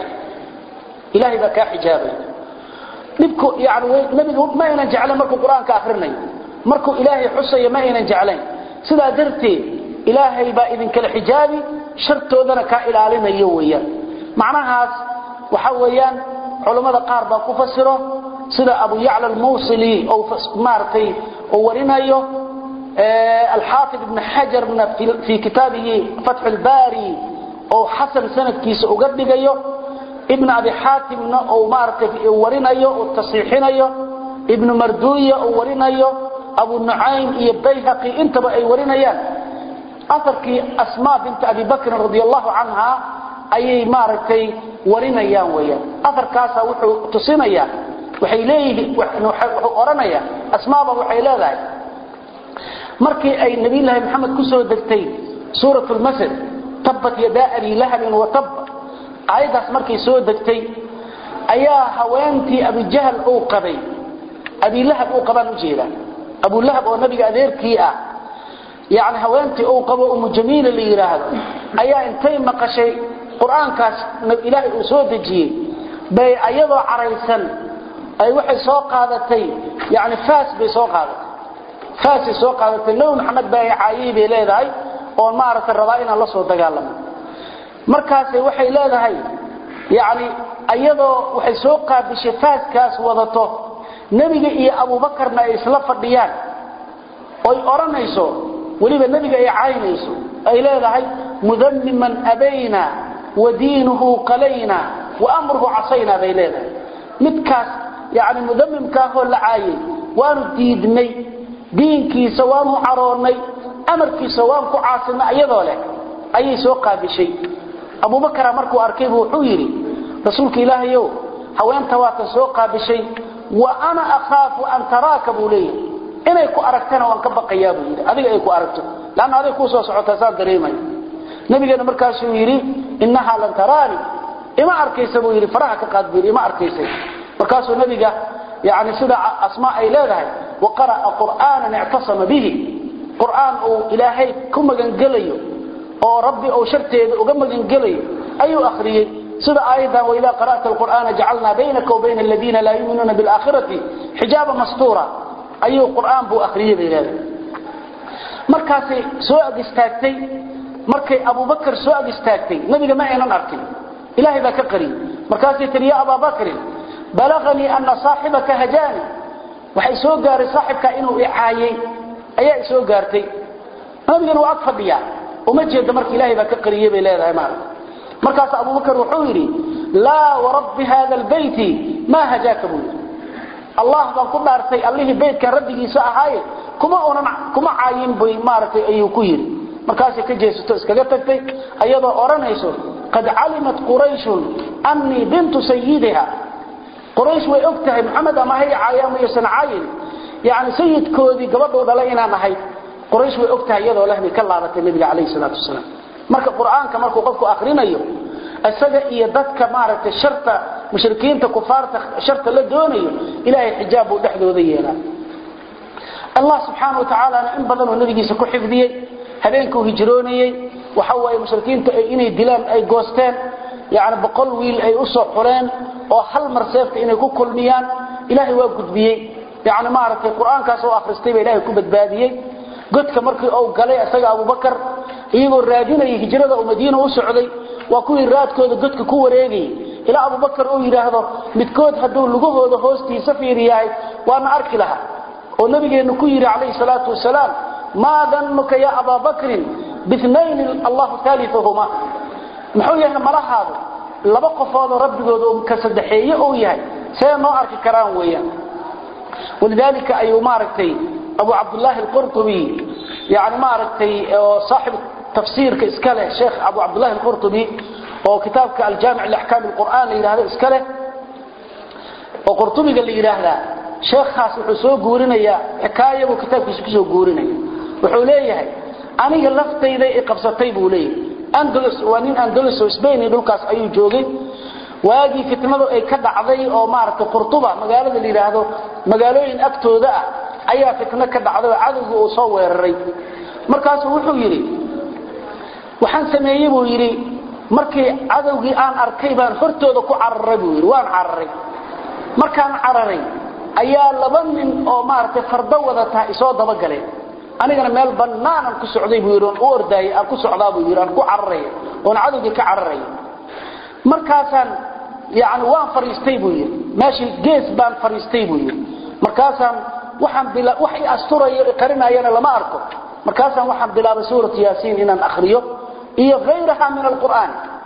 إلهي بكا حجابي نبكو يعني نبي ما ينجعل مركو قرآن كأخريني مركو إلهي حصي ما ينجعلين سيدا درتي إلهي با إذن كالحجابي شرطو ذنا كإلالينا يويا معناها وحويان علماء قاربا كفسره سيدا أبو يعلى الموصلي أو مارتي وورينايو آه الحافظ ابن حجر في كتابه فتح الباري أو حسن سنة كيس أقدقيو ابن أبي حاتم أو مارك ورينايو وتصحيحينايو ابن مردوية أو ورينايو أبو النعيم البيهقي انت بأي ورينايان أثرك أسماء بنت أبي بكر رضي الله عنها أي ماركي ورينايان ويا أثر كاسا وحو تصينيان waxay leeyihiin wuxuu oranaya asmaaba waxay leedahay markii ay nabi ilaahay maxamed ku soo degtay suuratul masad tabbat yadaa abi lahab wa tab ayadaas markii soo degtay ayaa haweentii abi jahl oo qabay abi lahab oo qaban u jeeda abu lahab oo nabiga adeerkii ah yaani haweentii oo qabo um jamiila li yiraahdo ayaa intay maqashay quraankaas ilaahay uu soo dejiyay bay ayadoo caraysan ay waxay soo qaadatay yaani faas bay soo qaadatay faas soo qaadatay nabi maxamed bay caayib leedahay oo maarata rabaa in la soo dagaalamo markaas waxay leedahay yaani ayadoo waxay soo qaadishay faaskaas wadato nabiga iyo Abu Bakarna ay isla fadhiyaan oo ay oranayso waliba nabiga ay caayinayso ay leedahay mudammiman abayna wa diinuhu qalayna wa amruhu asayna bay leedahay midkaas يعني مدمم كاهو لعاي وانو ديدني دينكي سوانو عروني أمركي سوانكو عاصنا أيضا لك أي سوقا بشيء أبو بكر مركو أركيبه حويري رسولك إلهي يو هوان تواتا سوقا بشيء وأنا أخاف أن تراكبوا لي إنا يكو أركتنا وانكبق قيابه هذا يكو أركتنا لأن هذا يكو سوى تسان دريمي نبينا مركز يري إنها لن تراني إما أركيسبه يري فراحك قادبير إما أركيسبه markaasuu nabiga yaani sida asmaa ay leedahay waqara qur'aanan i'tasama bihi qur'aan oo ilaahay ku magan galayo oo rabbi oo sharteeda uga magan galayo ayuu akhriyay sida aayada wa ila qara'ta alqur'aana ja'alna baynaka wa bayna alladina la yu'minuna bil aakhirati hijaba mastura ayuu qur'aan buu akhriyay leedahay markaas soo agistaagtay markay Abu Bakar soo agistaagtay nabiga ma aynan arkin ilaahay baa ka qari markaas tiriya Abu Bakar بلغني أن صاحبك هجاني وحي سو غاري صاحبك إنه إعايي أي سو غارتي ما بيقولوا أطفى بيا وما جيد مرك إلهي بك قريب إلى هذا مال مركز أبو بكر وحوري لا ورب هذا البيت ما هجاك بي الله قال أرتي الله بيت كردي يساء هاي كما أنا كما عاين بي مارتي أيو كوير مركز كجيس تسكتتي أيضا أورانيسو قد علمت قريش أني بنت سيدها قريش way ogtahay maxamed ama hay caayam iyo sanaayin yaani sayidkoodi gabadho dhalayna nahay quraysh way ogtahay iyadoo lahmi ka laabatay nabiga kaleey salaatu wasalaam marka quraanka markuu qofku akhrinayo asaga iyo dadka maaragtay sharta mushrikiinta kufaarta sharta la doonayo ilaahay xijaab uu dhaxdooda yeelaa Allah subhanahu wa ta'ala in badan oo nabigiisa ku xifdiyay habeenkii hijroonayay waxa way mushrikiinta inay dilaan ay goosteen yaani boqol wiil ay u soo xureen oo hal mar seefta inay ku kulmiyaan ilaahay waa gudbiyay yaani ma aragtay quraankaas oo akhristay ilaahay ku badbaadiyay godka markii uu galay asaga Abu Bakar iyagoo raadinay hijrada oo Madiina u socday waa kuwii raadkooda godka ku wareegay ila Abu Bakar oo yiraahdo midkood haduu lugahooda hoostiisa fiiriyahay waana arki lahaa oo nabigeenu ku yiri kaleey salaatu wasalaam ma dannuka ya Abu Bakr bithnayn Allah thalithuhuma muxuu yahay malahaado laba qofood oo rabbigooda uu ka sadeexeeyay oo yahay see noo arki karaan weeyaan ولذلك ايو مارتي ابو عبد الله القرطبي يعني مارتي صاحب تفسير كاسكله شيخ ابو عبد الله القرطبي او كتابك الجامع لاحكام القران الى هذا اسكله وقرطبي قال لي هذا شيخ خاص وحسو غورينيا حكايه وكتابكيس كسو غورينيا وحو ليهي انيga laftayda ay qabsatay buu leeyahay Andalus wanin Andalus oo Spain dhulkaas ayuu joogay waagi fitnadu ay ka dhacday oo maarta Qurtuba magaalada la yiraahdo magaalooyin agtooda ah ayaa fitna ka dhacday cadowga oo soo weeraray markaas wuxuu yiri waxaan sameeyay buu yiri markii cadowgii aan arkay baan hortooda ku cararay buu yiri waan cararay markaan cararay ayaa laba nin oo maarta fardo wadata isoo daba galeen anigana meel banaan ku socday buu yiri oo orday aan ku socdaa buu yiri aan ku cararay oo cadowgii ka cararay markaasan yaani waan fariistay buu yiri maashi gees baan fariistay buu yiri markaasan waxaan bila waxay asturayo qarinayana lama arko markaasan waxaan bilaabay suurat yaasiin inaan akhriyo iyo غيرها من القرآن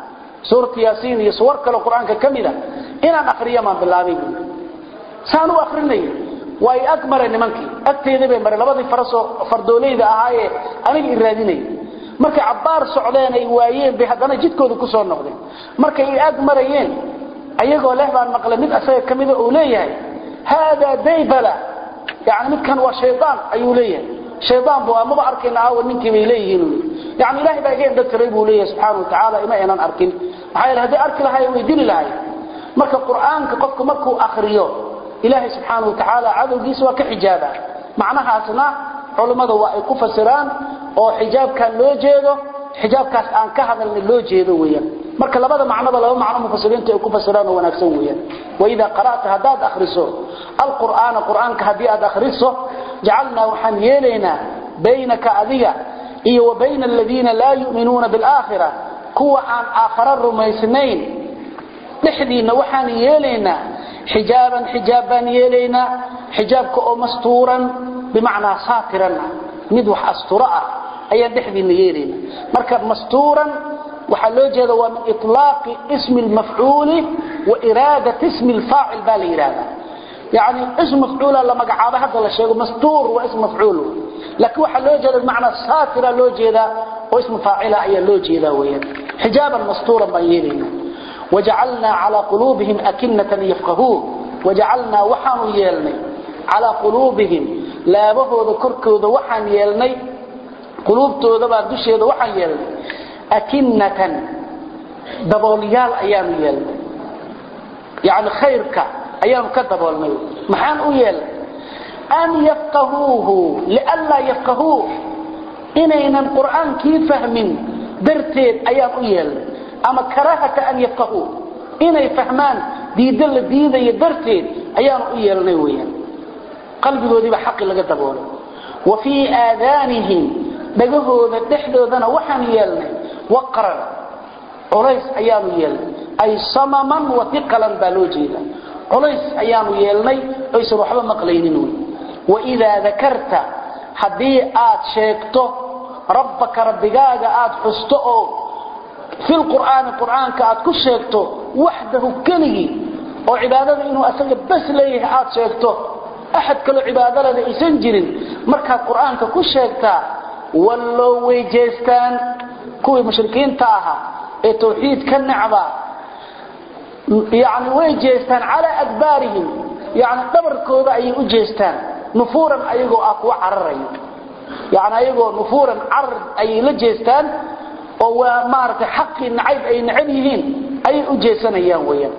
سورة ياسين يسور كلا القرآن كاملة إن أنا أخريا ما بالله سانو أخرني واي أكبر نمانكي أكتيد بين مر لبضي فرسو فردولي ذا هاي أنا إراديني مركي عبار سعودين وايين بهذا جدكو ذو كسر نقدين مركي أكبرين أيقول له بعد مقلة مد أسير كمية أولية هذا ديبلة يعني مد كان هو شيطان أيولية شيطان بوا ما بعركين عاود منك بيليه يعني الله باجين ده تريبه ليه سبحانه وتعالى إما أنا أركن هاي هذا أركن هاي ويدين لهاي مركي القرآن كقفك مركو آخريو إلهي سبحانه وتعالى عدو جيسوا كحجابه معناها أصنع علماء ضوائي كفسران أو حجاب كان لو جيده حجاب كاس آن كهذا من لو جيده ويا مركا لبدا معنى لو معنى مفسرين تأي كفسران ونكسون ويا وإذا قرأت هداد أخرسه القرآن قرآن كهدياد أخرسه جعلنا وحن يلينا بينك أذية إيه وبين الذين لا يؤمنون بالآخرة كوا عن آخر الرميسنين نحدينا وحن يلينا حجابا حجابا يلينا حجابك أو مستورا بمعنى ساترا مدوح أسطراء أي دحدين يلينا مركب مستورا وحلو جدا ومن إطلاق اسم المفعول وإرادة اسم الفاعل بالإرادة يعني اسم مفعول لما قعابه هذا الشيء مستور واسم مفعول لكن وحلو جدا بمعنى ساترا لو جدا واسم فاعل أي لو جدا وين حجابا مستورا ما يلينا وجعلنا على قلوبهم أكنة يفقهوه وجعلنا وحن يلني على قلوبهم لا بهو ذكركوذ وحن يلني قلوبتو ذبا دشيذ وحن يلني أكنة دبوليال أيام يلني يعني خيرك أيام كدبولني محان يل أن يفقهوه لألا يفقهوه إننا القرآن كيف فهمين درتين أيام يلني أما كراهة أن يفقهوا إن يفهمان ديدل ديدا يدرتين أيام إيالنا ويا قلبي ذي بحق لقد بوله وفي آذانهم دقهوا ذا تحدث ذنا وحن يلنا وقرا عليس أيام يلنا أي صمما وثقلا بالوجيلا عليس أيام يلنا أي سرحبا مقلينين وإذا ذكرت حدي آت شيكته ربك ربقاق آت حسته في القرآن القرآن كأت كل شيكته وحده كله وعبادة إنه أسجد بس ليه آت شيكته أحد كل عبادة لذي يسنجر مركا القرآن كل شيكته ولو ويجيستان كوي مشركين تاها التوحيد كالنعبة يعني ويجيستان على أدبارهم يعني دبر كوبا أي وجيستان نفورا أيقو أقوى عرري يعني أيقو نفورا عرر أي لجيستان ومارت حق النعيب أي نعبيهين أي أجيسان أيام ويام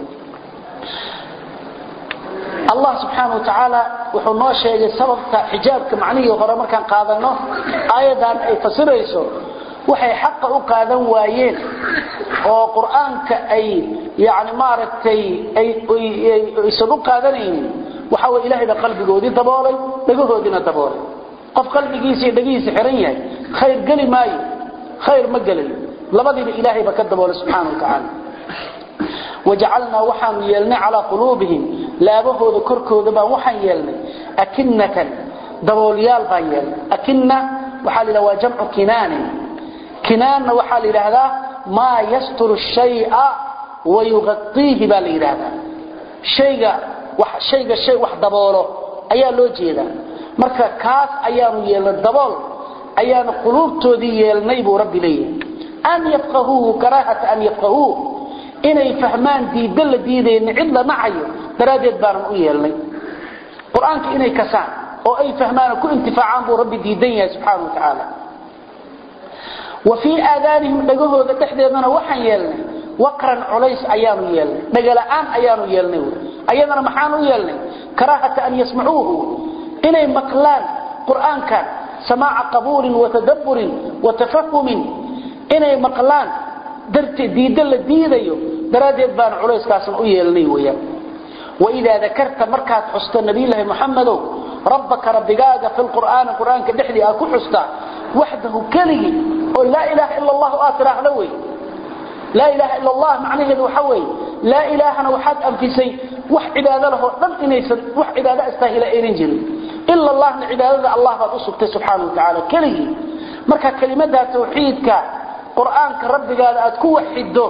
الله سبحانه وتعالى وحنوه شيء سبب حجابك معنيه وغرامر كان قادنه آيادان أي فسريسو وحي حقه قادن وايين وقرآنك أي يعني مارت أي يسنو قادنين وحاول إلهي ذا قلبي قودي تبالي لقوه دينا تبالي قف قلبي قيسي دقيسي حريني خير قلي ماي خير مقلل لبدي بإلهي بكذب الله سبحانه وتعالى وجعلنا وحن يلنا على قلوبهم لا بهو ذكركو ذبا وحن يلنا أكنة دبوليال بايل أكنة وحال لو جمع كنان كنان وحال لهذا ما يستر الشيء ويغطيه بالإرادة شيء وح شيء شيء وح دبوله أيا لو جيدا مركا كاس أيام يلنا الدبول أيام قلوبتو ذي يلنيب ربي ليه أن يفقهوه كراهة أن يفقهوه إن يفهمان دي دل دي دي نعلا معي درادت بارن أيالني قرآنك إني كسان أو أي فهمان كل انتفاعان بو ربي دي دنيا سبحانه وتعالى وفي آذانهم لقوه ذا تحديدنا وحن يلني وقرا عليس أيام يلني نقلعان أيام يلني أيضا محان يلني كراهة أن يسمعوه إني مقلان قرآن كان سماع قبول وتدبر وتفهم إني مقلان درت ديدل ديديو دراديد بان عليس كاسن او يلني ويا واذا ذكرت مركات حسن النبي الله محمد ربك ربك في القران القران كدخلي اكو حستا وحده كلي لا اله الا الله اثره لوي لا اله الا الله معناه ذو حوي لا اله انا وحد انفسي وح عباده له دن انيسن وح عباده استاهل ايرين جيرين الا الله عباده الله سبحانه سبحانه وتعالى كلي marka kelimada tawxiidka quraanka rabbigaada aad ku waxido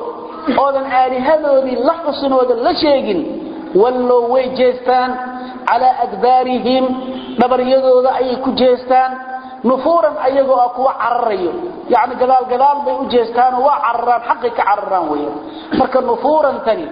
oodan aalihadoodii la xusinooda la sheegin wallow way jeestaan ala adbaarihim dhabaryadooda ayay ku jeestaan nufuuran ayagoo ah kuwa cararayo yaani gadaal gadaal bay u jeestaan waa cararaan xaqi ka cararaan weeyaan marka nufuuran tani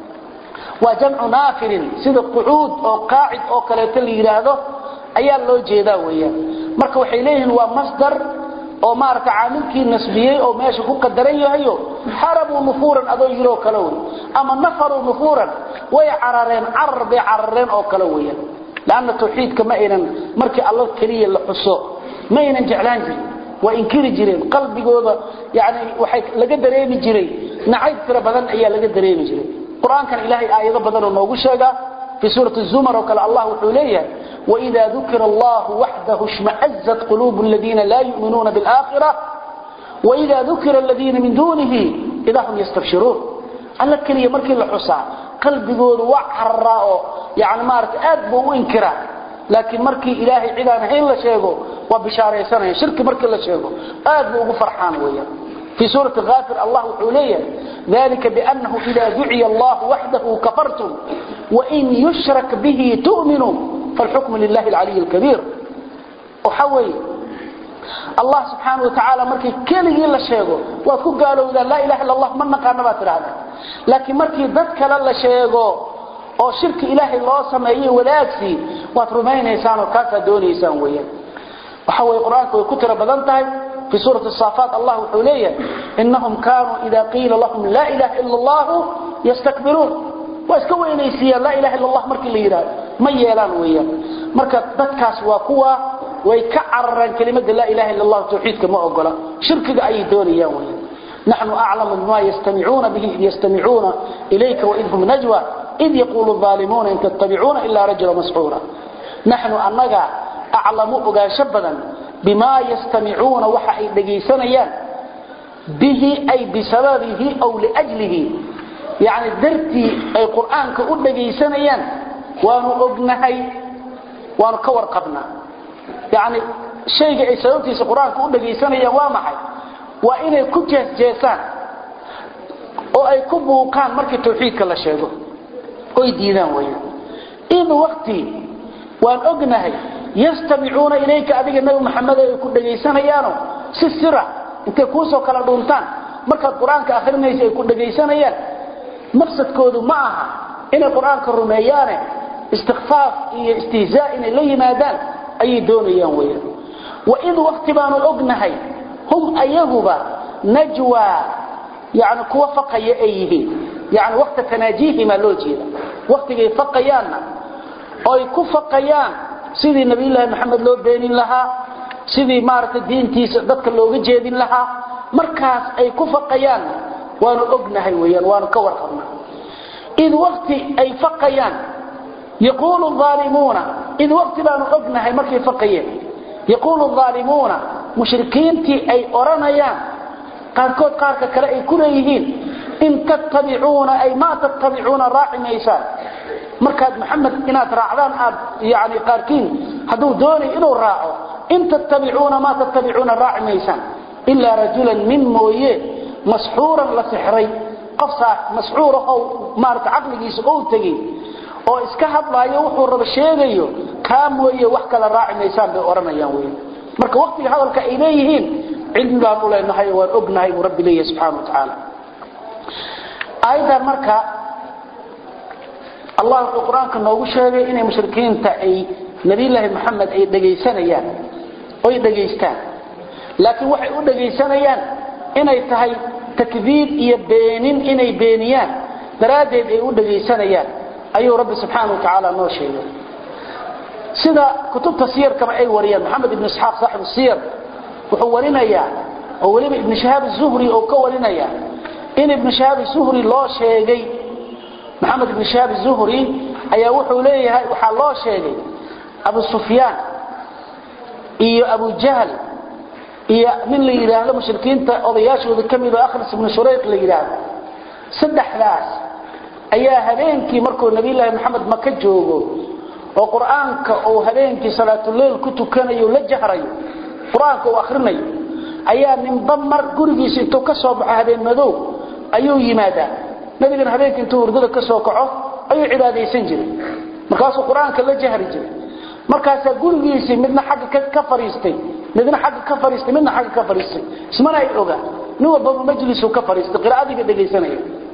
waa jamcu naafirin sida quud oo qaacid oo kale ta liiraado ayaa loo jeedaa weeyaan marka waxay leeyihiin waa masdar oo maarka caamilkii nasbiyay oo meesha ku qadaran yahay harabu nufuuran adoo yiro kale weey ama nafaru nufuuran way carareen carar bay carareen oo kale weeyaan laana tawxiidka ma aynan markii Allah kaliya la xuso ma aynan jeclaan jirin waa inkiri jireen qalbigooda yaani waxay laga dareemi jiray nacayb tira badan ayaa laga dareemi jiray quraankan ilaahay aayado badan oo noogu sheega fi suurati az-zumar oo kale Allah wuxuu leeyahay وإذا ذكر الله وحده اشمأزت قلوب الذين لا يؤمنون بالآخرة وإذا ذكر الذين من دونه إذا هم يستبشرون الله كلي مركي الحصى قلب يقول وعراء يعني مارت أدب وإنكرا لكن مركي إلهي عدان هين لا شيغو وبشارة سنة شرك مركي لا شيغو أدب وفرحان ويا في سورة الغافر الله حوليه ذلك بأنه إذا دعي الله وحده كفرتم وإن يشرك به تؤمنوا فالحكم لله العلي الكبير وحوي الله سبحانه وتعالى مركي كلي لا شيغو واكو قالوا اذا لا اله الا الله من نقانا ما تراهد لكن مركي ددك لا شيغو او شرك الهي لو سميه ولaagsي waad rumaynaysan oo ka doonaysan weeyaan وحوي قرانك وكتر بدنتahay في سورة الصافات الله وحوليه إنهم كانوا إذا قيل لهم لا إله إلا الله يستكبرون واسكوا إليسيا لا إله إلا الله مركي اللي يراد ما يلان ويا مركا ددكاس waa kuwa way ka cararaan kelimada la ilaha illa allah tawxiidka ma ogola shirkiga ay doonayaan weeyaan nahnu a'lamu bima yastami'una bihi yastami'una ilayka wa idhum najwa id yaqulu adh-dhalimuna in tattabi'una illa rajulan mas'ura nahnu annaga a'lamu ogaasha badan bima yastami'una waxa ay dhageysanayaan bihi ay bisababihi aw li ajlihi يعني درتي أي قرآن كأولى سنيان وانو أبنهي وانو كور قبنا يعني شيء أي سيوتي سقرآن كأولى سنيان وامحي وإنه كجهز جيسان أو أي كبه كان مركي توحيد كلا شيء أي دينان وين إن وقتي وان أبنهي يستمعون إليك أبيك النبي محمد كأولى سنيانو سسرة انت كوسو كلا دونتان مركي القرآن كأخرنا يكون سنيان مقصدكoodu ma aha inay quraanka rumeeyaan istighfaaf iyo istihzaa in la yimaadaan ay doonayaan weeyaan wa id waqti baanu ognahay hum ayaguba najwa yani kuwa faqaya ayhi yani waqti tanaajihi ma loo jeeda waqtiga faqayaana ay ku faqayaan sidii nabiyullaahi maxamed loo beenin lahaa sidii maarta diintiisa dadka looga jeedin lahaa markaas ay ku faqayaan waanu ognahay weeyaan waanu ka warqabnaa id waqti ay faqayaan yaqulu adh-dhalimuna id waqti baanu ognahay markay faqayeen yaqulu adh-dhalimuna mushrikiinti ay oranayaan qaarkood qaarka kale ay ku leeyihiin in tattabi'una ay ma tattabi'una raa'imaysa markaad maxamed inaad raacdaan aad yaani qaarkiin haduu doonay inuu raaco in tattabi'una ma tattabi'una raa'imaysa illa rajulan min mooyee مسحورا لسحري قفصا مسحورا او مارك عقليgiisa oo tagay oo iska hadlaayo wuxuu raba sheegayo kaam weeye wax kala raacimaysan bay oranayaan weey marka waqtiga hadalka ay leeyihiin cilmiga u leenahay oo ognahay rabbi leeyahay subhanahu wa ta'ala ayda marka Allah quraanka noogu sheegay inay mushrikiinta ay nabiyullaahi maxamed ay dhageysanayaan oo dhageystaan laakiin waxay u dhageysanayaan inay tahay takdiib iyo beenin inay beeniyaan daraadeed ay u dhageysanayaan ayuu rabbi subhanahu wa ta'ala noo sheegay sida kutubta siyarka ay wariyaan maxamed ibn isxaaq saaxib siyar wuxuu warinayaa oo waliba ibn shahab az-zuhri oo ka warinaya in ibn shahab az-zuhri loo sheegay maxamed ibn shahab az-zuhri ayaa wuxuu leeyahay waxa loo sheegay abu sufyaan iyo abu jahl iyo min la yiraahdo mushrikiinta odayaashooda kamid ah akhris ibn shurayq la yiraahdo saddexdaas ayaa habeenkii markuu nabiyullaahi maxamed maka joogo oo quraanka oo habeenkii salaatul leyl ku tukanayo la jahrayo quraanka oo akhrinayo ayaa min damar gurigiisa intuu ka soo baxay habeen madow ayuu yimaada nabigana habeenkii intuu hurdada ka soo kaco ayuu cibaadeysan jiray markaasuu quraanka la jahri jiray markaas gurigiisa midna xagga ka fariistay midna xagga ka fariistay midna xagga ka fariistay ismana ay oga nin walba majlisu ka fariistay qiraa'adiga dhageysanaya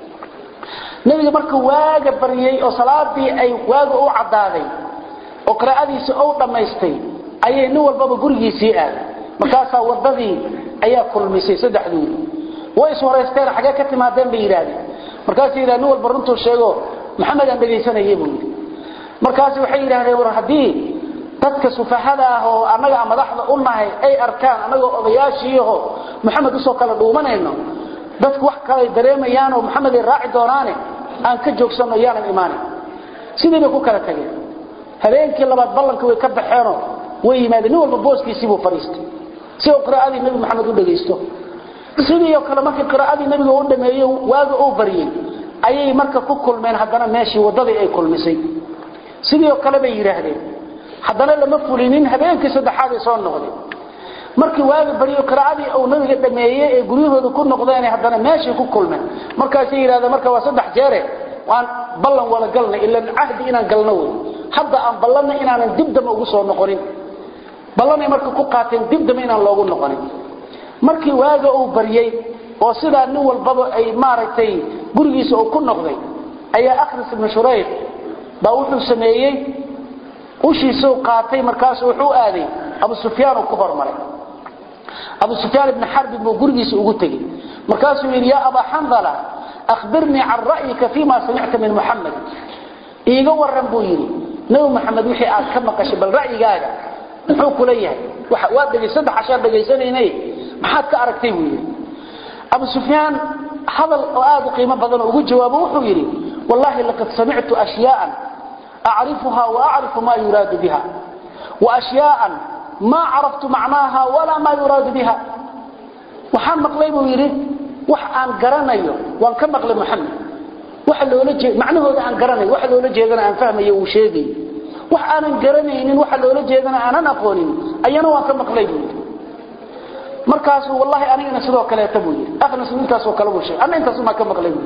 nabiga markuu waaga bariyay oo salaadii ay waaga u cadaaday oo qiraa'adiisa oo dhameystay ayay nin walba gurigiisa aaday markaas wadadii ayaa kulmisay saddexdood way soo horeysteen xagga ka timaadeen bay yiraahdeen markaas yiraahdeen nin walba runtuu sheego maxamed aan dhageysanayay buu markaas waxay yiraahdeen war hadii dadka sufahada ah oo anaga madaxda u nahay ay arkaan anaga odayaashiiho maxamed soo kala dhuumanayno dadku wax kale dareemayaan oo maxamed ay raaci doonaane aan ka joogsano yaan iimaanay sidii ku kala tageen habeenkii labaad ballanka way ka baxeen way yimaadeen walba booskiisii buu fariistay si uu qiraa'adii nabi maxamed u dhageysto sidii oo kale markii qiraa'adii nabiga uu dhameeyay waaga uu bariyay ayay marka ku kulmeen haddana meeshii wadadii ay kulmisay sidii oo kale bay yiraahdeen haddana lama fulinin habeenkii saddexaad ee soo noqday markii waaga bariyo qiraa'adii uu nabiga dhameeyay ee guriyahooda ku noqdeen haddana meeshii ku kulmeen markaas ay yiraahdeen marka waa saddex jeer waan ballan wala galnay ila ahdi inaan galno hadda aan ballanna inaan dibdama ugu soo noqonin ballanay marka ku qaateen dibdama inaan loogu noqonin markii waaga uu bariyay oo sida nin walba ay maaragtay gurigiisa uu ku noqday ayaa akhris ibn shurayh baa wuxuu sameeyay ushiisoo qaatay markaas wuxuu aaday Abu Sufyaan oo ku hormaray Abu Sufyaan ibn Harb buu gurigiisa ugu tagay markaas uu yiri ya Aba Hanzala akhbirni an ra'yika fima sami'ta min Muhammad iiga waran buu yiri nabi Muhammad wixii aad ka maqashay bal ra'yigaaga wuxuu kula yahay waxa waa dhagay saddex cashar dhagaysanayay maxaad ka aragtay buu yiri Abu Sufyaan hadal aad qiimo badan ugu jawaabo wuxuu yiri wallahi laqad sami'tu ashya'an أعرفها وأعرف ما يراد بها وأشياء ما عرفت معناها ولا ما يراد بها وحان مقليبه يريد وحان قرانيه وان كم مقلب محمد وحان لو لجي معناه هذا عن قرانيه وحان لو لجي أنا أنفهم يوشيدي وحان قرانيه وحان لو لجي أنا أنا نقولين أيانا وان كم مقليبه مركز والله أنا نسلوه كلا يتبوي أخنس من تاسو كلامه شيء أنا أنت سمع كم مقليبه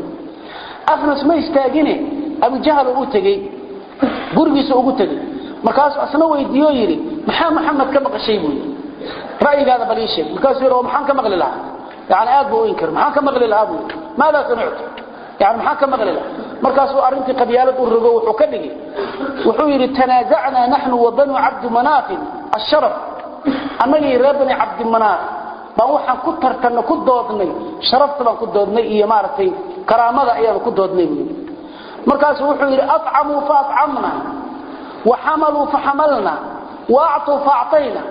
أخنس ما يستاجني أبو جهل أوتجي gurigiisa ugu tagay markaas asna weydiyo yiri maxaa maxamed ka maqashay buu ra'yigaada baliishay markaas yiri maxaan ka maqli lahaa yaani aad buu inkir maxaan ka maqli lahaa buu maada sami'tu yaani maxaan ka maqli lahaa markaas uu arintii qabyaalad u rogo wuxuu ka dhigay wuxuu yiri tanaaza'na nahnu wa banu abd manaf asharaf anagi rabani abd manaf baa waxaan ku tartanno ku doodnay sharafta baan ku doodnay iyo maartay karaamada ayaan ku doodnay markaas wuxuu yiri at'amu fa at'amna wa hamalu fa hamalna wa a'tu fa a'tayna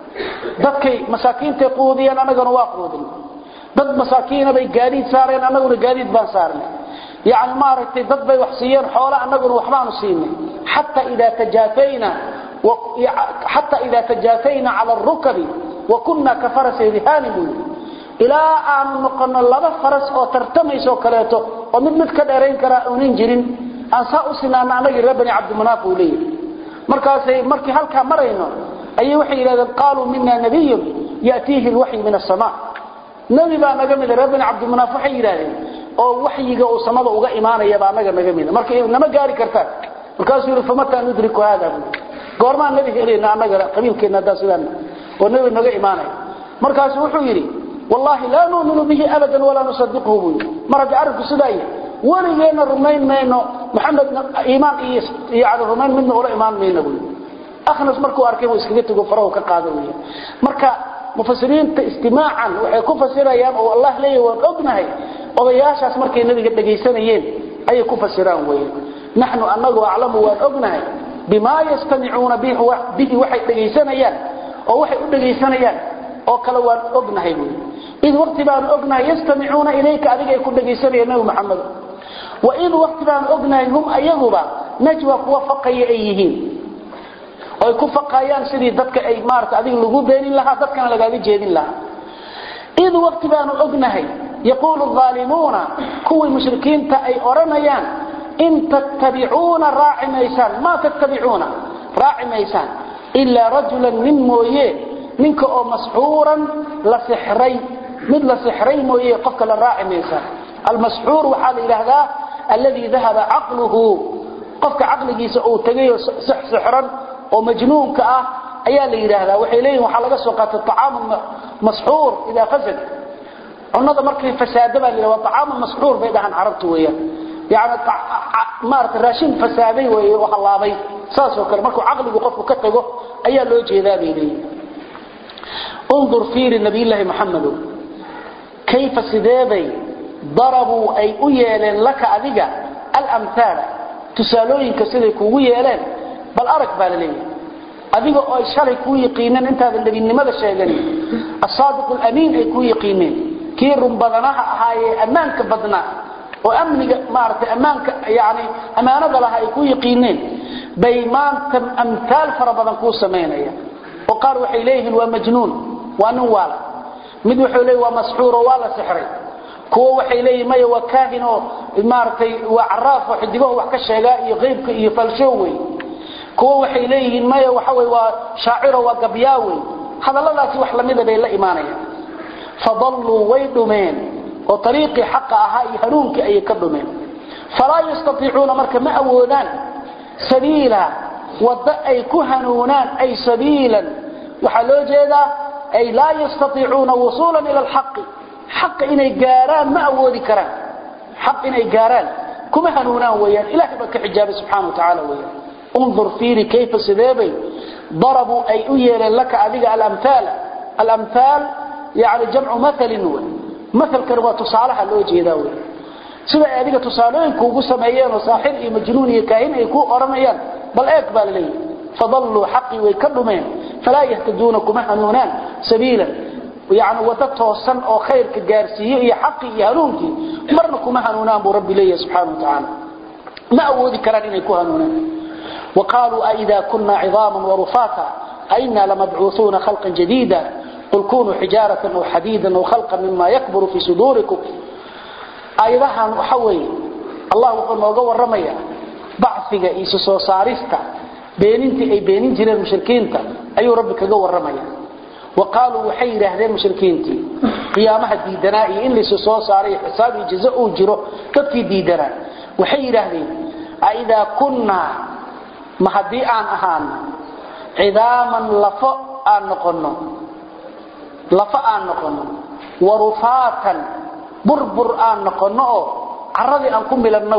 dadkay masaakiinta quudiyaan anagana waa quudin dad masaakiina bay gaadiid saareen anaguna gaadiid baan saarnay yaani maartay dad bay wax siiyeen xoolo anaguna waxbaanu siinay hatta ida tajafayna wa hatta ida tajafayna ala ar-rukbi wa kunna ka farasi rihanib ila aan noqono laba faras oo tartamayso kaleeto oo mid mid ka dheerayn kara oo nin jirin aan saa u sinaana anaga rabani abd manaf uu leeyahay markaas ay markii halka marayno ayay waxay yiraahdeen qaalu minna nabiyyun yaatihi alwahy min as-samaa nabi baa naga mid rabani abd manaf waxay yiraahdeen oo waxyiga oo samada uga iimaanaya baa naga naga mid markii nama gaari kartaa markaas uu famata nudriku hada goorma nabi helayna anaga qabiilkeena daasidan oo nabi naga iimaanay markaas wuxuu yiri والله لا نؤمن به أبدا ولا نصدقه مرجع عرف سداي ولينا رمين مينو محمد إيمان يعني رمين منه ولا إيمان مينو أخنس مركو أركيه وإسكتته وفراه كقادرية مركا مفسرين استماعا وحيكفسر أيام والله ليه وأبنه وضياش أسمركي النبي قد جيسانيين أي كفسران وين نحن أنه أعلم وأبنه بما يستمعون به به وحي جيسانيان أو وحي جيسانيان oo kala waan ognahay id waqti baan ognahay yastami'una ilayka adiga ay ku dhageysanayeen nabi maxamed wa id waqti baan ognahay hum ayaguba najwa kuwa faqay ay yihiin oo ku faqayaan sidii dadka ay maarta adiga lagu beenin lahaa dadkana laga jeedin lahaa id waqti baan ognahay yaqulu adh-dhalimuna kuwa mushrikiinta ay oranayaan in tattabi'una ra'imaysan ma tattabi'una ra'imaysan illa rajulan min mooyee ninka oo masxuuran la sixray mid la sixray mooyee qofka la raacimaysa المسحور وحال إلى هذا الذي ذهب عقله قفك عقله أو تغير سحرا ومجنون كأه أيها اللي إلى هذا وحيليه وحلقة سوقات الطعام مسحور إذا فسد النظر مركي فسادبا وطعام مسحور بيد عن عربته وياه يعني مارت الراشين فسادي وحلابي ساسو كان markuu aqligu qofku ka tago ayaa loo jeedaa beelay انظر في النبي الله محمد كيف سدابي ضربوا اي ييلن لك adiga الامثال تسالوينka siday kugu yeeleen bal arag baalay adiga oo shalay ku yaqiinan intaada nabinimada sheegan as-sadiq al-amin ay ku yaqiineen kii run badanaha ahaayee amaanka badna oo amniga maartay amaanka yaani amaanada laha ay ku yaqiineen baymaan tam amthal farabadan ku sameeynaya oo qaar waxay leeyihiin waa majnuun waa nin waala mid wuxuu leeyahay waa masxuur oo wala sixray kuwa waxay leeyihiin may waa kaahin oo maartay waa caraaf oo xidigo wax ka sheega iyo qeybka iyo falshoway kuwa waxay leeyihiin may waxa way waa shaaciro waa gabyaawi hadalladaasi wax lamida bay la iimaanayaan fadallu waydumeen oo tariiqi xaq aha iyo hanuunki ay ka dhumeen fala yastati'una marka ma awoodaan sabiila wada ay ku hanuunaan ay sabiilan waxa loo jeedaa ay la yastati'una wusulan ila alhaq haq inay gaaraan ma awoodi karaan haq inay gaaraan kuma hanuunaan weeyaan ilaahay baa ka xijaabay subhanahu wa ta'ala weeyaan انظر فيري كيف سدابي ضربوا أي أيل لك أذيك الأمثال الأمثال يعني جمع مثل نوع مثل كربا تصالح الوجه داوي سيدا أذيك تصالحين كوكو سميان وصاحر مجنون كاهن يكو أرميان بل أقبل لي فضلوا حقي ويكرمين فلا يهتدونكم حنونان سبيلا يعني وتتوصن أو خير كجارسيه هي حقي يهنونك مرنكم حنونان برب لي سبحانه وتعالى ما أودي كران يكو حنونان وقالوا أئذا كنا عظاما ورفاتا أئنا لمبعوثون خلقا جديدا قل كونوا حجارة أو حديدا أو خلقا مما يكبر في صدوركم أيضا نحوي الله قال موضوع الرمية بعثك إيسوس وصارستا بيننت أي بينين جرى المشركين أي ربك جو الرمية وقالوا وحير هذين المشركين قيامها ديدنائي إن لسوس وصاري حسابي جزاء جرو تبكي ديدنا وحير هذين أئذا كنا ما حدي aan ahaan ciidaman lafa aan noqono lafa aan noqono warufatan burbur aan noqono aradi aan ku milanno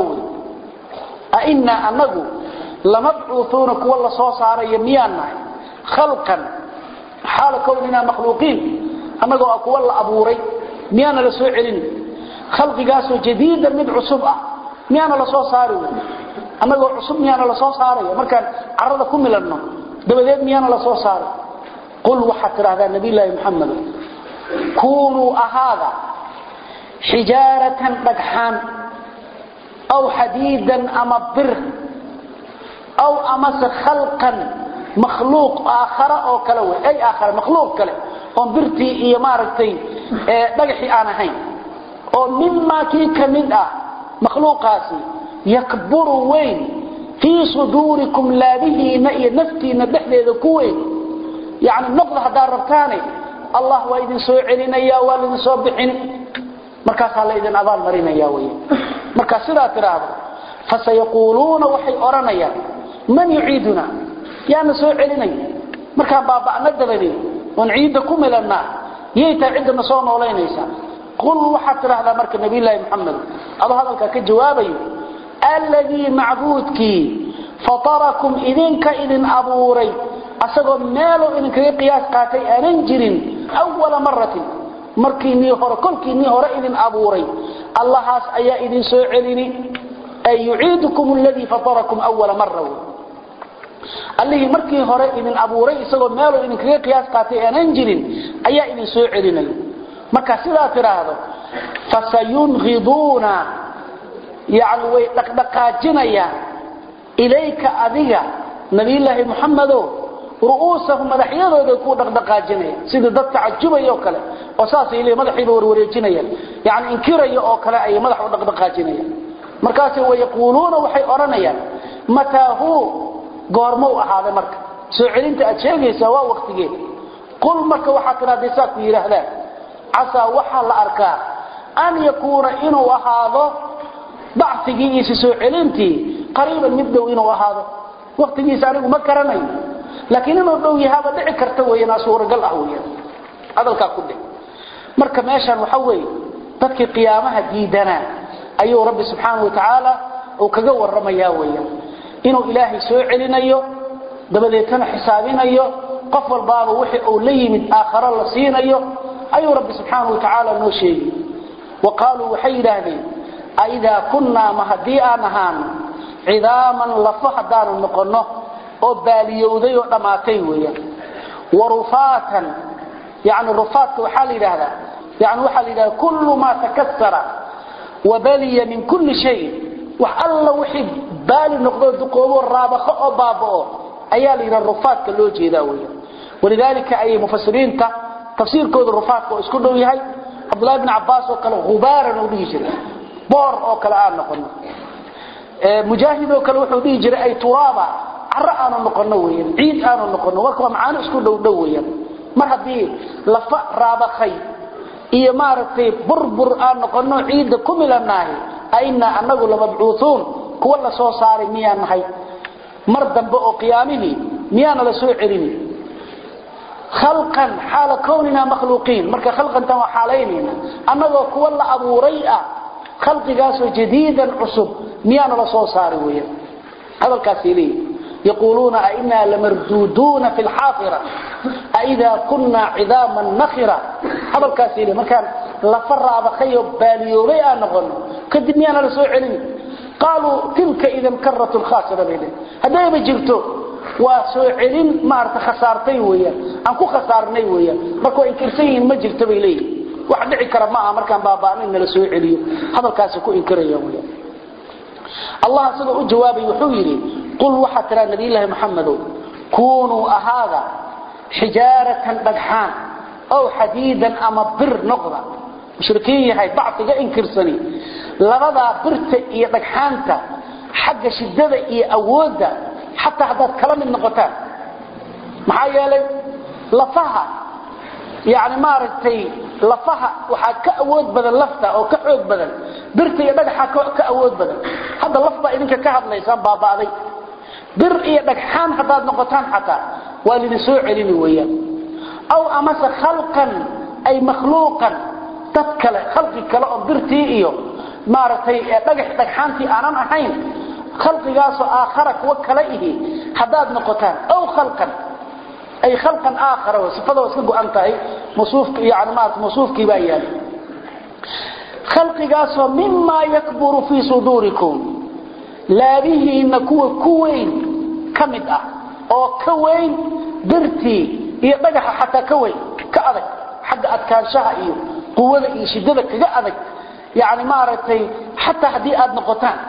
aina anagu lamab'uthuna kuwa la soo saaray miyana khalqan xaal kownina makhluuqin anagu kuwa la abuuray miyana la soo celin khalqigaas jadiidan mid cusub ah miyana la soo saaray anagoo cusub miyana la soo saaray markaan arada ku milanno dabadeed miyana la soo saaray qul waxa tiraahdaa nabi ilaahi muhammad kunu ahada hijaratan dhagxan aw hadidan ama bir aw amas khalqan makhluuq aakhara oo kala way ay aakhara makhluuq kale oo birtii iyo maaragtay ee dhagaxi aan ahayn oo mimma ki kamid ah makhluuqaasi يكبر وين في صدوركم لا به نئي نفتي ندحديده كوين يعني نقض هدار ربتاني الله وايدين سو علينا يا والدين سو بخين markaas la idin abaal marinaya way markaas sida tiraado fasayquluna waxay oranayaan man yu'iduna yaana soo celinay marka baaba'na dabadii on ciida ku meelna yeeyta cidna soo nooleynaysa qul waxa tiraahdaa marka nabi ilaahi muhammad aba hadalka ka jawaabayo الذي معبودك فطركم إذنك إذن أبوري أسأقوا مالو إذنك قياس قاتي أننجرين أول مرة مركي نيهور كلكي نيهور إذن أبوري الله هاس أيا إذن سوعلني أي يعيدكم الذي فطركم أول مرة اللي مركي هور إذن أبوري أسأقوا مالو إذنك قياس قاتي أننجرين أيا إذن سوعلني مكاسلا تراهدو فسينغضون يعني ويدقدقاجنيا إليك أذيك نبي الله محمد رؤوسهم مدحيدooda ku dhaqdhaqaajinaya sida dad tacajubay oo kale oo saas ilay madaxiiba warwareejinaya yani inkirayo oo kale ay madax u dhaqdhaqaajinaya markaas way yaquluuna waxay oranayaan mataahu goormo ahaade marka soo celinta aad sheegaysa waa waqtigeed qul marka waxa tiraadaysa ku yiraahdaan asa waxa la arkaa an yakuna inuu ahaado bacfigiisa soo celintii qariiban mid dhow inuu ahaado waqtigiisa anigu ma karanayo laakiin inuu dhow yahay dhici karta weeyna suuragal ah weeyna hadalka ku dhig marka meeshan waxa weey dadkii qiyaamaha diidana ayuu rabbi subhanahu wa ta'ala oo kaga warramaya weeyna inuu ilaahay soo celinayo dabadeetana xisaabinayo qof walba wixii uu la yimid aakhira la siinayo ayuu rabbi subhanahu wa ta'ala noo sheegay وقالوا وحيرهدي اذا كنا مهديا نهان عظاما لفحدان نقنه او باليودي او دماتay weeyaan ورفاتا يعني رفات waxa la yiraahdaa يعني waxa la yiraahdaa kullu ma takassara وبلي من كل شيء وحalla wixii baali noqdo duqoobo raabaqo oo baaboo ayaa la yiraahdaa rufaadka loo jeedaa weeyaan ولذلك اي مفسرين تفسيركooda rufaadka oo isku dhow yahay عبد الله بن عباس وكل غبارا ودي جري بور او كلا aan noqono ee mujaahid oo kala wuxuu dhigi jiray ay turaaba arra aan noqono weeyaan ciid aan noqono waa macaan isku dhow dhow weeyaan mar hadii lafa raabaqay iyo maartay burbur aan noqono ciid ku milanahay ayna anagu la mabcuuthun kuwa la soo saaray miyaan nahay mar dambe oo qiyaamihi miyaan la soo celini خلقا حال كوننا مخلوقين marka khalqan tan xaaleynina anagoo kuwa la abuuray ah khalqigaas jadiida cusub miyana la soo saari weeyaan hadalkaas ilay yaquluna inna lamarduduna fil hafira aidha kunna idaman nakhira hadalkaas ilay marka la faraaba khayo baaliyoobay aan noqono kadib miyana la soo celin qalu tilka idan karratun khasira bihi hadayba jirto waa soo celin maarta khasaartay weeyaan aan ku khasaarnay weeyaan marka ay kirsayin ma jirto bay leeyahay wax dhici kara ma aha markaan baabaanin la soo celiyo hadalkaas ku inkaraya weeyaan Allah sida u jawaabay wuxuu yiri qul waxa tara nabi ilaahi maxamed kunu ahada hijaratan dhagxaan aw hadiidan ama bir noqda mushrikiin yahay bacdiga inkirsani labada birta iyo dhagxaanta xagga shidada iyo awoodda حتى هذا كلام النقطان معايا لي لفها يعني ما رتي لفها waxa ka awood badan lafta oo ka xoog badan birta iyo dhagaxa ka awood badan hada lafta idinka ka hadlaysan baabaaday bir iyo dhagxaan hadaad noqotaan xataa waa lidin soo celin weeyaan aw amasa khalqan ay makhluuqan tadkala khalqi kala oo birtii iyo maaratay dhagax dhagxaantii aanan ahayn خلقياس آخرك وكلئه حداد نقطان أو خلقا أي خلقا آخر وصفته وصفه أنتهي مصوف يعني ما مصوف كبايان خلقياس مما يكبر في صدوركم لا به نكو كوين كمدة أو كوين برتي يبقى حتى كوين كأذك حق أتكان شهئي قوة شددك كأذك يعني ما رتي حتى حديئات نقطان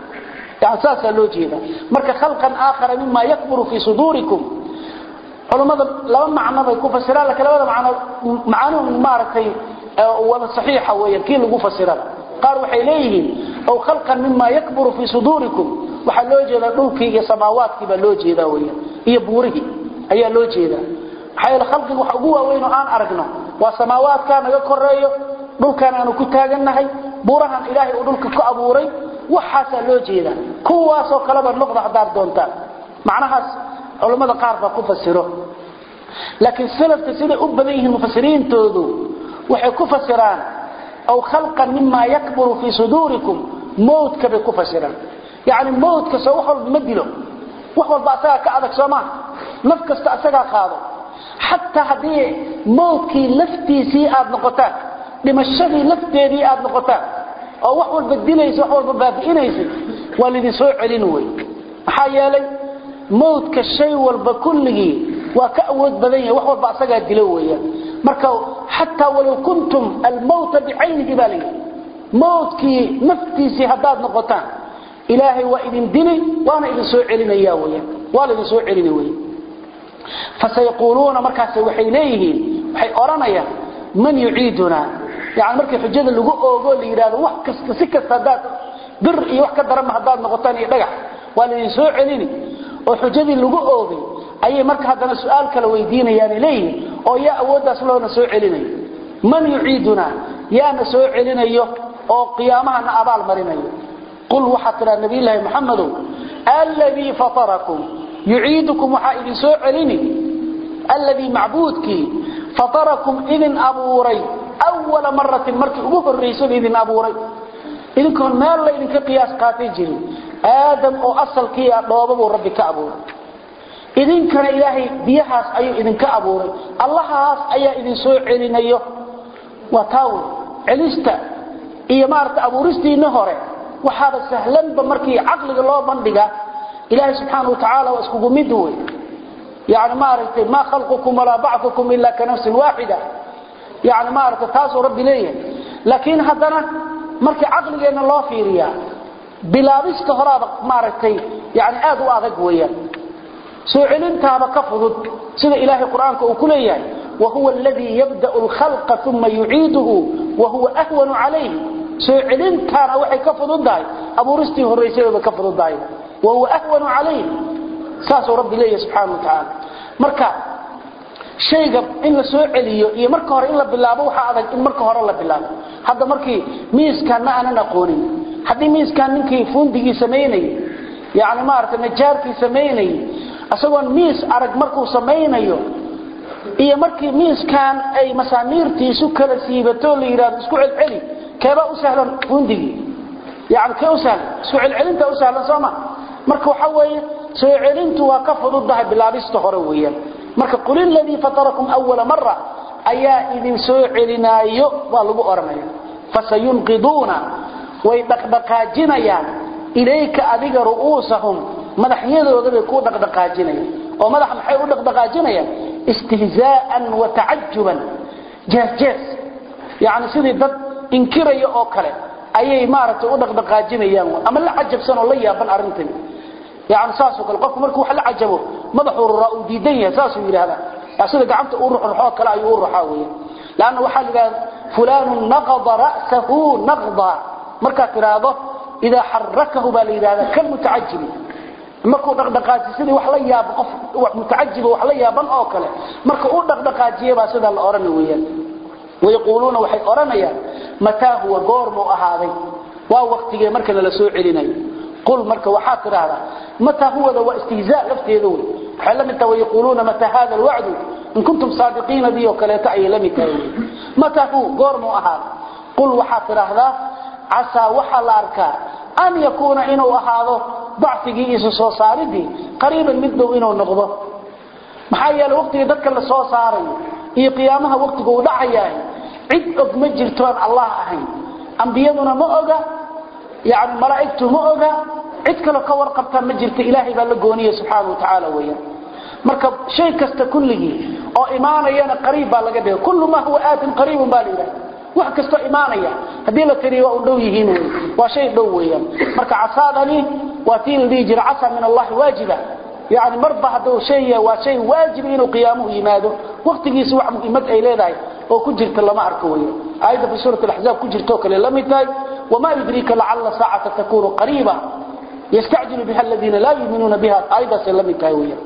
اساس لو جيدا marka khalqan aakhar mimma yakburu fi sudurikum culimada laba macno bay ku fasiraan laakiin labada macno macno maaratay wada saxiixa weeyaan kii lagu fasiraa qaar waxay leeyihiin oo khalqan mimma yakburu fi sudurikum waxa loo jeedaa dhulkii iyo samaawaadkii ba loo jeedaa weeyaan iyo buurihi ayaa loo jeedaa waxay la khalqigu waxa ugu waaweyn oo aan aragno waa samaawaadka naga koreeyo dhulkan aanu ku taaganahay buurahan ilaahay uu dhulka ku abuuray waxaasa loo jeeda kuwaas oo kala bad noqdo hadaad doontaan macnahaas culimada qaar ba ku fasiro laakiin salafka sida u badan yihiin mufassiriintoodu waxay ku fasiraan aw khalqan mimma yakburu fi sudurikum mawtka bi ku fasiraan yaani mawtka soo wax walba madilo wax walba asaga ka adag Soomaa naf kasta asaga qaado hatta hadii mawtkii laftiisii aad noqotaan dhimashadii lafteedii aad noqotaan oo wax walba dilayso wax walba baabiinayso walidi soo celin way waxa yeelay mawdka shay walba kulligi waa ka awood badan yahay wax walba asaga dilo weeyaan marka hatta walaw kuntum al-maut bi'aynihi bali mawdki naftiisi hadaad noqotaan ilaahay waa idin dilay waana idin soo celinaya weeyaan waa idin soo celin weeyaan fasayquluna markaas waxay leeyihiin waxay oranayaan man yu'iduna يعني markii xujada lagu oogo la yiraahdo wax kasta si kasta dad bir iyo wax ka daran hadaad noqotaan iyo dhagax waa la soo celini oo xujadii lagu oogay ayay marka hadana su'aal kala weydiinayaan leeyahay oo yaa awoodaas loo soo celinay man yu'iduna yaana soo celinayo oo qiyaamahana abaal marinayo qul waxa tira nabi ilaahi muhammad alladhi fatarakum yu'iidukum waxa idin soo celini alladhi ma'buudki fatarakum idin abuuray awwal marratin markii ugu horreysay idin abuuray idinkoon meel la idinka qiyaas qaatay jirin aadam oo asalkii ah dhoobadu rabbi ka abuuray idinkana ilaahay biyahaas ayuu idinka abuuray allahaas ayaa idin soo celinayo wa taawo celista iyo maarta abuuristiina hore waxa sahlan ba markii aqliga loo bandhiga ilaahay subhanahu wa ta'ala waa isku mid way yaani maarta ma khalqukum wala ba'thukum illa ka nafsin waahida yaani maarta taasoo rabbi leeyahay laakiin hadana markii aqligeena loo fiiriya bilaabista horaada maartay yaani aad u adag weeyaan soo celintaaba ka fudud sida ilaahay quraanka uu ku leeyahay wa huwa alladhi yabda'u al-khalqa thumma yu'iiduhu wa huwa ahwanu alayhi soo celintaana waxay ka fududahay abuuristii horeysayba ka fududahay wa huwa ahwanu alayhi saaso rabbi leeyahay subhanahu wa ta'ala marka shayga in la soo celiyo iyo marka hore in la bilaabo waxa adag in marka hore la bilaabo hadda markii miiskana aanan aqoonin hadii miiskan ninkii fundigii sameeyay yaani ma aragtay najaarkii sameeyay asagoon miis arag markuu sameeynayo iyo markii miiskan ay masaamiirtiisu kala siibato la yiraahdo isku celceli keeba u sahlan fundigi yaani ka u sahlan isku celcelinta u sahlan sama marka waxa weeye soo celintu waa ka fududahay bilaabista hore weeyaan marka qul alladhi fatarakum awwala marra ayaa idin soo celinaayo waa lagu oranaya fasayunqiduna way dhaqdhaqaajinayaan ilayka adiga ru'usahum madaxyadooda bay ku dhaqdhaqaajinayaan oo madax maxay u dhaqdhaqaajinayaan istihzaa'an wa ta'ajjuban jahjaz yaani sidii dad inkirayo oo kale ayay maaragtay u dhaqdhaqaajinayaan ama la ajabsan oo la yaaban arintan yaani saaso kale qofku markuu wax la ajabo madaxu ra'u diidan yahay saaso yiraahdaa asida gacanta uu ruuxo ruuxo kale ayuu ruuxaa weeyaan laana waxa la yiraahdaa fulan naqada ra'sahu naqda marka tiraado ida harrakahu bal yiraahdaa kan mutaajjib markuu dhaqdhaqaajiyo wax la yaab qof wax mutaajjib wax la yaaban oo kale marka uu dhaqdhaqaajiyo baa sida la oran weeyaan ويقولون waxay oranayaan mata huwa goormo ahaaday waa waqtiga marka la soo celinayo qul marka waxa tiraahdaa mata huwa wa istihzaa lafteedu waxa la mid tahay yaquluna mata hada alwa'd in kuntum saadiqiina bi kaleeta ay la mid tahay mata huwa goormo ahaaday qul waxa tiraahdaa asa waxa la arkaa an yakuna inuu ahaado bacfigiisa soo saaridii qariiban mid dhow inuu noqdo maxaa yeelay waqtiga dadka la soo saaray iyo qiyaamaha waqtiga uu dhacayay cid og ma jirto Allah ahayn anbiyaduna ma oga yaani malaa'iktu ma oga cid kale ka warqabta ma jirto ilaahay baa la gooniyo subhanahu wa ta'ala weeyaan marka shay kasta kulligi oo iimaanayana qariib baa laga dhigay kullu ma huwa aatin qariibun baa leeyahay wax kasta iimaanaya hadii la tiriyo oo dhow yihiin waa shay dhow weeyaan marka asaadani waa tiin liijir asa min Allah waajiba يعني مرضى هذا شيء وشيء واجب إنه قيامه يماده وقت جيس وعم إمد أي لذا أو كجرت لما أركويه أيضا في سورة الأحزاب كجرت توكل لم يتاج وما يدريك لعل ساعة تكون قريبة يستعجل بها الذين لا يؤمنون بها أيضا سلم يتاويه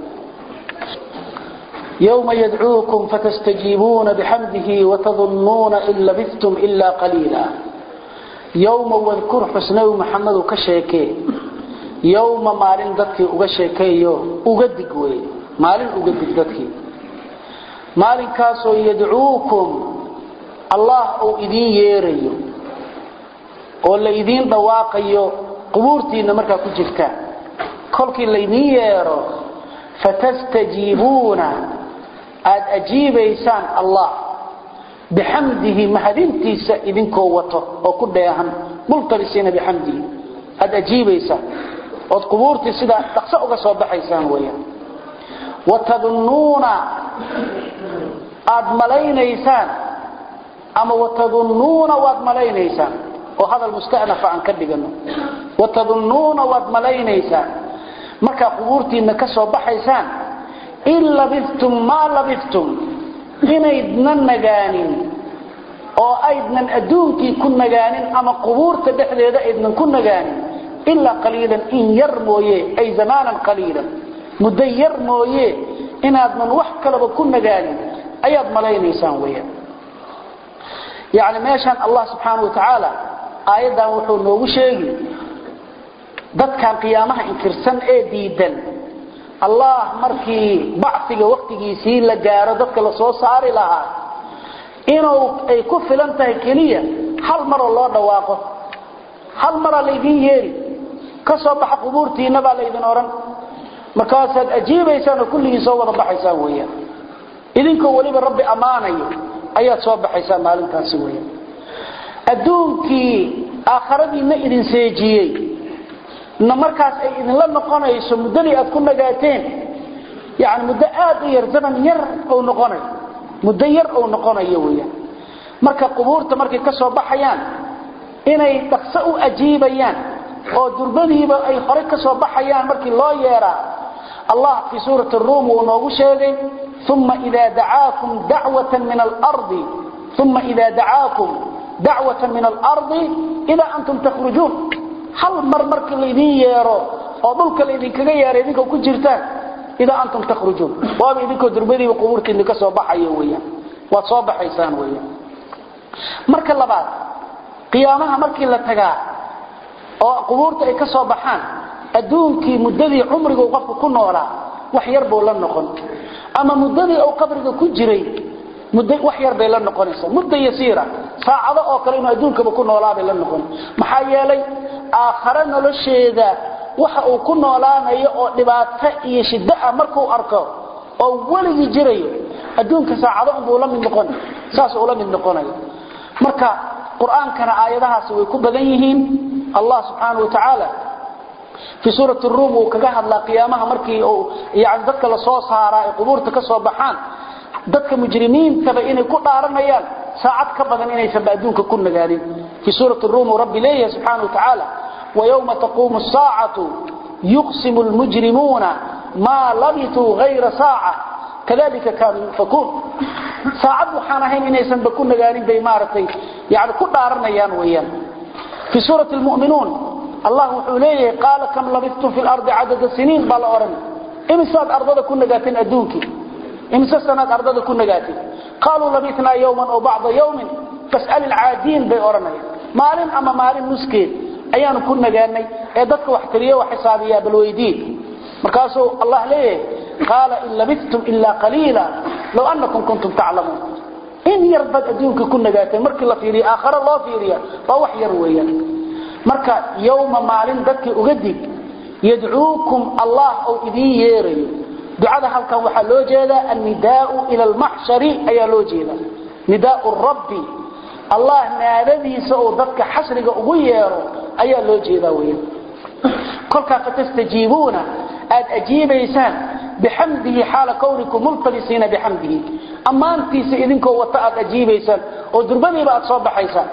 يوم يدعوكم فتستجيبون بحمده وتظنون إن لبثتم إلا قليلا يوم واذكر حسنه محمد كشيكي يوم مالين dadkii uga sheekeeyo uga digway maalin uga dig dadkii maalin kaasoo yad'uukum Allah oo idin yeerayo oo la idin dhawaaqayo qubuurtiina marka ku jirta kolkii la idin yeero fatastajibuna ad ajiibaysan Allah bihamdihi mahadintiisa idinkoo wato oo ku dheehan multabisina bihamdihi ad ajiibaysan oo qubuurtii sida dhaqso uga soo baxaysaan weeyaan watadunnuuna ad malaynaysaan ama watadunnuuna wad malaynaysaan oo hadal musta'naf aan ka dhigano watadunnuuna wad malaynaysaan marka qubuurtiina ka soo baxaysaan illa biftum ma labiftum inaydnan nagaanin oo aydnan adduunkii ku nagaanin ama qubuurta dhexdeeda aydnan ku nagaanin إلا قليلا إن يرمويه أي زمانا قليلا مدير مويه إن هذا من وحكا لبكون قالي أيضا ملايين إنسان ويا يعني ماشان الله سبحانه وتعالى آيادا وحو نوغو شيغي dadkan qiyaamaha inkirsan ee diidan Allah markii bacsiga waqtigiisii la gaaro dadka la soo saari lahaa inuu ay ku filan tahay kaliya hal mar loo dhawaaqo hal mar la idin yeeri ka soo bax qubuurtiina baa la idin oran markaas aad ajiibaysaan kulligii soo wada baxaysaan weeyaan idinkoo waliba rabbi amaanayo ayaad soo baxaysaan maalintaas weeyaan adduunkii aakhiradiina idin seejiyay markaas ay idin la noqonayso mudadii aad ku nagaateen yaani muddo aad u yar zaman yar oo noqonay muddo yar oo noqonayo weeyaan marka qubuurta markay ka soo baxayaan inay dhaqso u ajiibayaan oo durbadiiba ay hore ka soo baxayaan markii loo yeera Allah fi suurati ar-rum uu noogu sheegay thumma idha da'aakum da'watan min al-ard thumma idha da'aakum da'watan min al-ard ila antum takhrujun hal mar markii la idin yeero oo dhulka la idin kaga yeeray idinka ku jirtaan ila antum takhrujun waa idinka durbadiiba qubuurtiina ka soo baxayo weeyaan waa soo baxaysaan weeyaan marka labaad qiyaamaha markii la tagaa oo qubuurta ay ka soo baxaan adduunkii muddadii umriga uu qofku ku noolaa wax yar buu la noqon ama muddadii uu qabriga ku jiray muddo wax yar bay la noqonaysaa muddo yasiira saacado oo kale inuu adduunka ku noolaa bay la noqon maxaa yeelay aakhara nolosheeda waxa uu ku noolaanayo oo dhibaato iyo shida markuu arko oo waliga jirayo adduunka saacado uu la mid noqon saas uu la mid noqonayo marka quraankana aayadahaas way ku badan yihiin Allah subhanahu wa ta'ala في سورة الروم وكجاه الله قيامها مركي أو يعني ذكر الصوص هراء قبور تكسر بحان ذكر مجرمين تبعين كل عرميان ساعات كبدا إن يسبعدون ككل جارين في سورة الروم ورب ليه سبحانه وتعالى ويوم تقوم الساعة يقسم المجرمون ما لبثوا غير ساعة كذلك كانوا يفكون ساعات وحانهين إن يسبعون جارين بإمارتين يعني كل عرميان ويان في سورة المؤمنون الله وحوليه قال كم لبثتم في الأرض عدد السنين بالأورن إمساد أرضنا كنا جاتين أدونك إمساد سنة أرضنا كنا جاتين قالوا لبثنا يوما أو بعض يوم فاسأل العادين بأورنا مالين أما مالين نسكين أيان كنا جاني إدتك واحتريه وحسابيه بالويدين مركاسو الله ليه قال إن لبثتم إلا قليلا لو أنكم كنتم تعلمون إن يربد أدونك كنا جاتين مرك الله فيري آخر الله فيري فوحي رويا marka yawma maalin dadkii uga dig yad'uukum Allah oo idin yeeray ducada halkan waxa loo jeedaa an-nidaa'u ila al-mahshari ayaa loo jeedaa nidaa'u rabbi Allah naadadiisa oo dadka xasriga ugu yeero ayaa loo jeedaa weeyaan kolka fatastajiibuna aad ajiibaysaan bihamdihi xaala kawrikum multabisiina bihamdihi amaantiisa idinkoo wata aad ajiibaysaan oo durbadiiba aad soo baxaysaan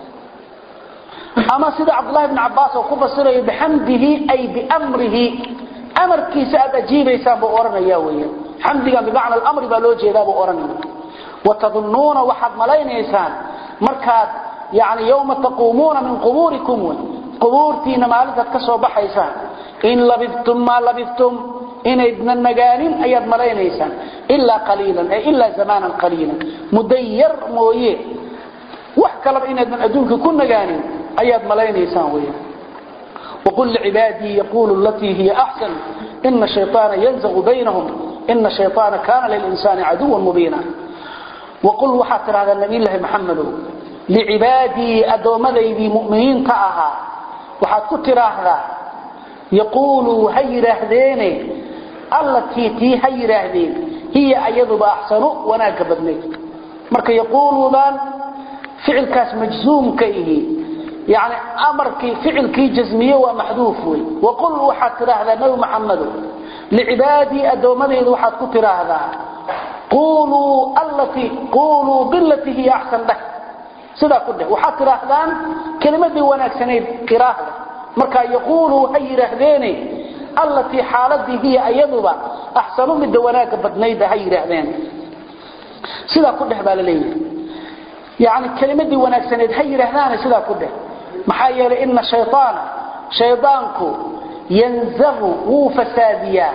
أما سيد عبد الله بن عباس وكفسره بحمده أي بأمره أمر كيساد أجيب يساب أورنا ياويا حمده بمعنى الأمر بلوجه ذا بأورنا وتظنون وحد ملايين إنسان مركات يعني يوم تقومون من قبوركم قبورتين مالكت كسو بحيسان إن لبثتم ما لبثتم إن إذن النجانين أيض ملايين إنسان إلا قليلا أي إلا زمانا قليلا مدير مويه وحكى إن إذن أدونك كن نجانين أياد ملايين إنسان ويا وقل لعبادي يقول التي هي أحسن إن الشيطان ينزغ بينهم إن الشيطان كان للإنسان عدوا مبينا وقل وحاتر هذا النبي الله محمد لعبادي أدومدي بمؤمنين تعها وحاتكتر هذا يقولوا هي رهديني التي تي هي رهدين هي أيضا بأحسن وناكبدني مركا يقولوا ذان فعل كاس مجزوم كيه يعني أمرك فعل كي جزمية ومحذوف وقل وحتر هذا نبي محمد لعبادي أدومني وحد كتر هذا قولوا التي قولوا بالتي هي أحسن لك سيدا كله وحتر هذا كلمة دي وناك سنين قراءة مركا يقولوا هي رهديني التي حالتي هي أيضا أحسن من دواناك بدنيد هي رهديني سيدا كله بالليل يعني كلمة دي وناك سنين هي رهدان سيدا كله محايا لإن الشيطان شيطانك ينزغ وفساديا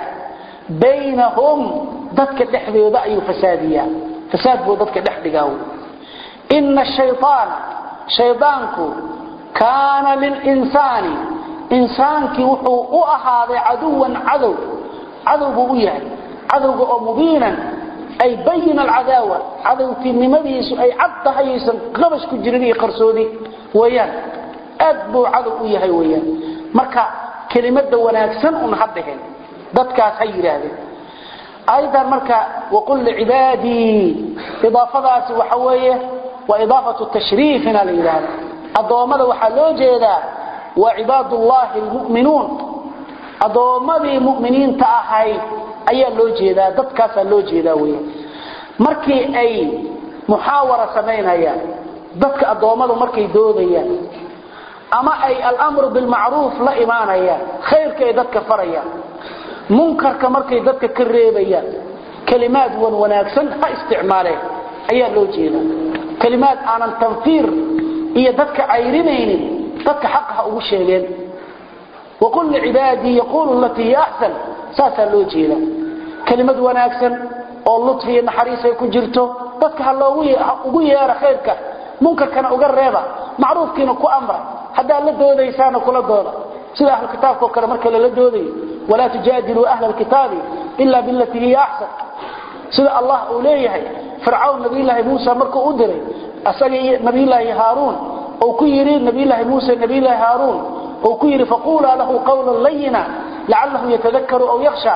بينهم ضدك الدحذي وضعي فساديا فساد بو ضدك الدحذي إن الشيطان شيطانك كان للإنسان إنسانك وحو أهذا عدوا عدو عدو بويه عدو مبينا أي بين العداوة عدو في نمديس أي عد هيسا قبش كجريني قرصودي ويان أدبو عدو إيهي ويان مركا كلمة وناكسن ونحبهن ضدكاس هيري هذه أيضا مركا وقل لعبادي إضافة وحوية وإضافة التشريف للإله الضوامد وحلو جيدا وعباد الله المؤمنون الضوامد مؤمنين تأهي أي اللو جيدا ضدكاس اللو جيدا ويان مركي أي محاورة سمينها يا ضدك الضوامد مركي دوديا أما أي الأمر بالمعروف لا إيمانيا خير كي ذاتك فريا منكر كمركي ذاتك كريبيا كلمات وناكسن ها استعماله أي اللوجينا كلمات عن التنفير هي ذاتك عيرينين ذاتك حقها أوشيلين وقل لعبادي يقول التي هي أحسن ساسا اللوجينا كلمات وناكسن واللطف هي نحريسة يكون جرته ذاتك هالله يا خيرك منكر كان أقربا معروف كينو كو أمره حتى لا دوديسان كل دوده سيده اهل الكتاب كو كره marka la doodey wala tujadilu ahla alkitab illa billati hi ahsan sida allah uu leeyahay fir'aun nabiilahi muusa marka uu diray asaga nabiilahi haarun oo ku yiri nabiilahi muusa nabiilahi haarun oo ku yiri faqula lahu qawlan layyina la'allahu yatadhakkaru aw yakhsha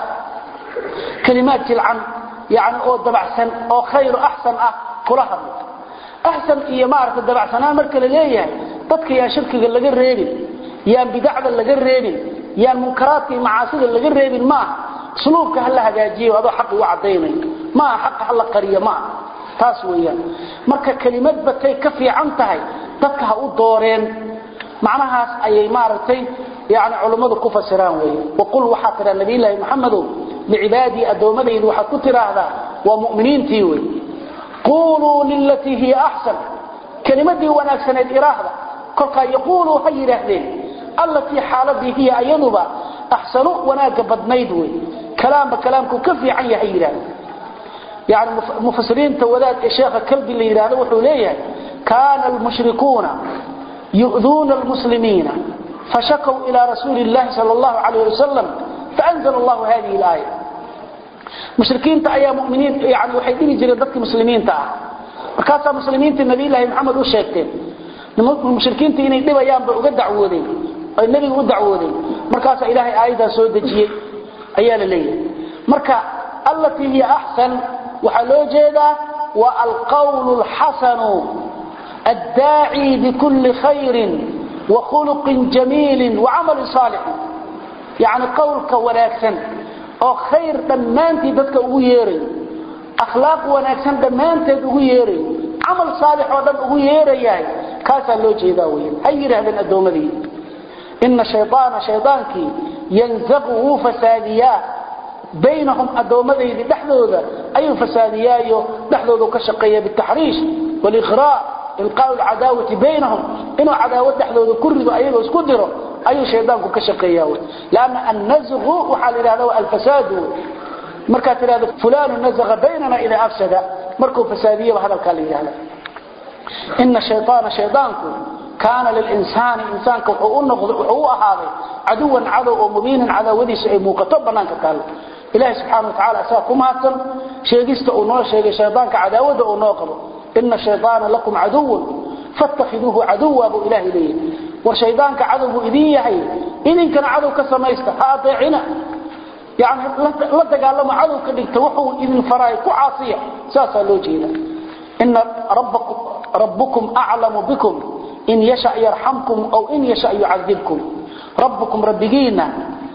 kalimat til'an yani oo dabacsan oo khayr ahsan ah kulaha ahsan iyo maarka dabacsanaa marka la leeyahay dadka yaa shirkiga laga reebin yaa bidacda laga reebin yaa munkaraadka iyo macaasida laga reebin ma suluubka hal hagaajiyo adoo xaq u cadeynay ma xaq hal qariyo ma taas weeyaan marka kalimad batay ka fiican tahay dadka ha u dooreen macnahaas ayay maartay yaani culimadu ku fasiraan weeyaan waqul waxa tira nabiyilaahi maxamedo liibadi adoomadaydu waxa ku tiraahdaa waa muuminiintii weey قولوا للتي هي أحسن كلمة وناكسنة إراهة كلها يقولوا هي رهدين التي حالتي هي أيضا أحسن وناك بدنيدوي كلام بكلامكم كفي عن هي رهد يعني مفسرين تولاد الشيخ كلب اللي يراده وحوليه كان المشركون يؤذون المسلمين فشكوا إلى رسول الله صلى الله عليه وسلم فأنزل الله هذه الآية مشركين تا ايا مؤمنين يعني waxay dhigi jireen dadka muslimiinta ah markaas muslimiinta nabi ilaahi maxamed uu sheegtay nimanka mushrikiinta inay dhibayaan ba uga dacwoodeen ay nabiga u dacwoodeen markaas ilaahay aayada soo dajiyay ayaa la leeyahay marka allati hiya ahsan waxa loo jeedaa wa alqawlu alhasanu ad-da'i bi kulli khairin wa khuluqin jamil wa 'amal salih yani qawlka wanaagsan oo khayr dhamaantii dadka ugu yeeray akhlaaq wanaagsan dhamaanteed ugu yeeray amal saalix oo dhan ugu yeerayay kaasa loo jeedaa weeyaan ay yiraahdeen adoomadii inna shaytaana shaytaanki yanzabu fasadiya baynahum adoomadii dhaxdooda ayu fasadiyayo dhaxdooda ka shaqeeya bitahriish wal ighraa ilqaa al adawati baynahum inu adawad dhaxdooda kurido ayaga isku diro أي شيطان كشقيا لأن النزغ وحال هذا الفساد مركات هذا فلان نزغ بيننا إذا أفسد مركو فسادية وهذا الكلام هذا إن الشيطان شيطانكم كان للإنسان إنسان هو هذا عدوا عدو مبين على ودي شيء مكتبنا كقال إله سبحانه وتعالى أساكم هاتم شيء يستؤنوا شيء شيطانك عداوة وناقض إن الشيطان لكم عدو فاتخذوه عدوا أبو إله إليه وشيطانك عدو إذيه إذن كان عدو كسميسته هاطعنا يعني لا تقال عدو كذلك توحوا إذن فرايك وعاصية ساسا لوجينا إن ربكم, ربكم أعلم بكم إن يشأ يرحمكم أو إن يشأ يعذبكم ربكم ربكينا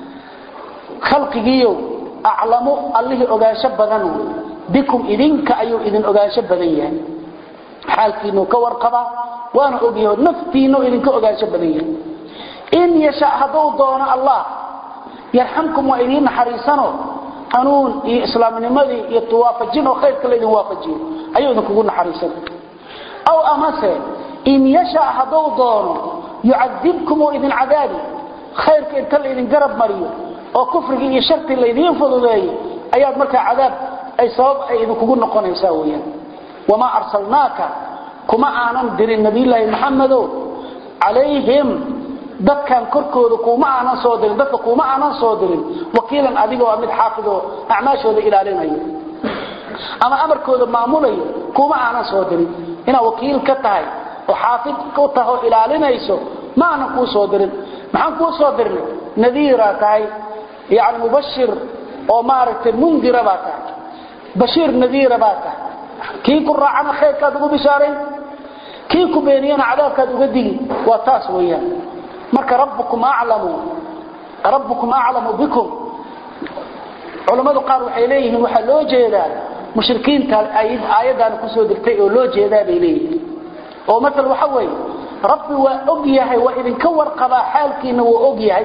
خلقيو أعلموا الله أغاشب ذنو بكم إذنك أيو إذن أغاشب ذنيه حالكينو كور قضى وانا أغيو نفتينو إذنك أغاشب ذنيه إن يشاء هدو دون الله يرحمكم وإذن حريصانو قانون إسلام نمدي يتوافجين وخير كالذي وافجين أيو إذنك قلنا حريصانو أو أمسه إن يشاء هدو دون يعذبكم وإذن عذابي خير كالذي إذن قرب مريو oo kufriga iyo sharti leedin fududeey ayaad marka cadaab ay sabab ay idinku noqonaysaa weeyaan wama arsalnaaka kuma aanan dirin nabiyullaahi maxamed alayhim dadkan korkooda kuma aanan soo dirin dadka kuma aanan soo dirin wakiilan adigoo mid xaafido acmaashooda ilaalinayo ama amarkooda maamulayo kuma aanan soo dirin ina wakiil ka tahay oo xaafid ka tahay ilaalinayso ma aanan ku soo dirin maxaan ku soo dirnay nadiira tahay yaani mubashir oo maaragtay mundira baa tahay bashir nadiira baa tahay kii ku raacana khayrkaad ugu bishaaray kii ku beeniyana cadaabkaad uga digi waa taas weeyaan marka rabbukum a'lamu rabbukum a'lamu bikum culimadu qaar waxay leeyihiin waxa loo jeedaa mushrikiinta ayid aayadan ku soo dirtay oo loo jeedaa bay leeyihiin oo midna waxa weey rabbi waa og yahay waa idin ka warqaba xaalkiina waa og yahay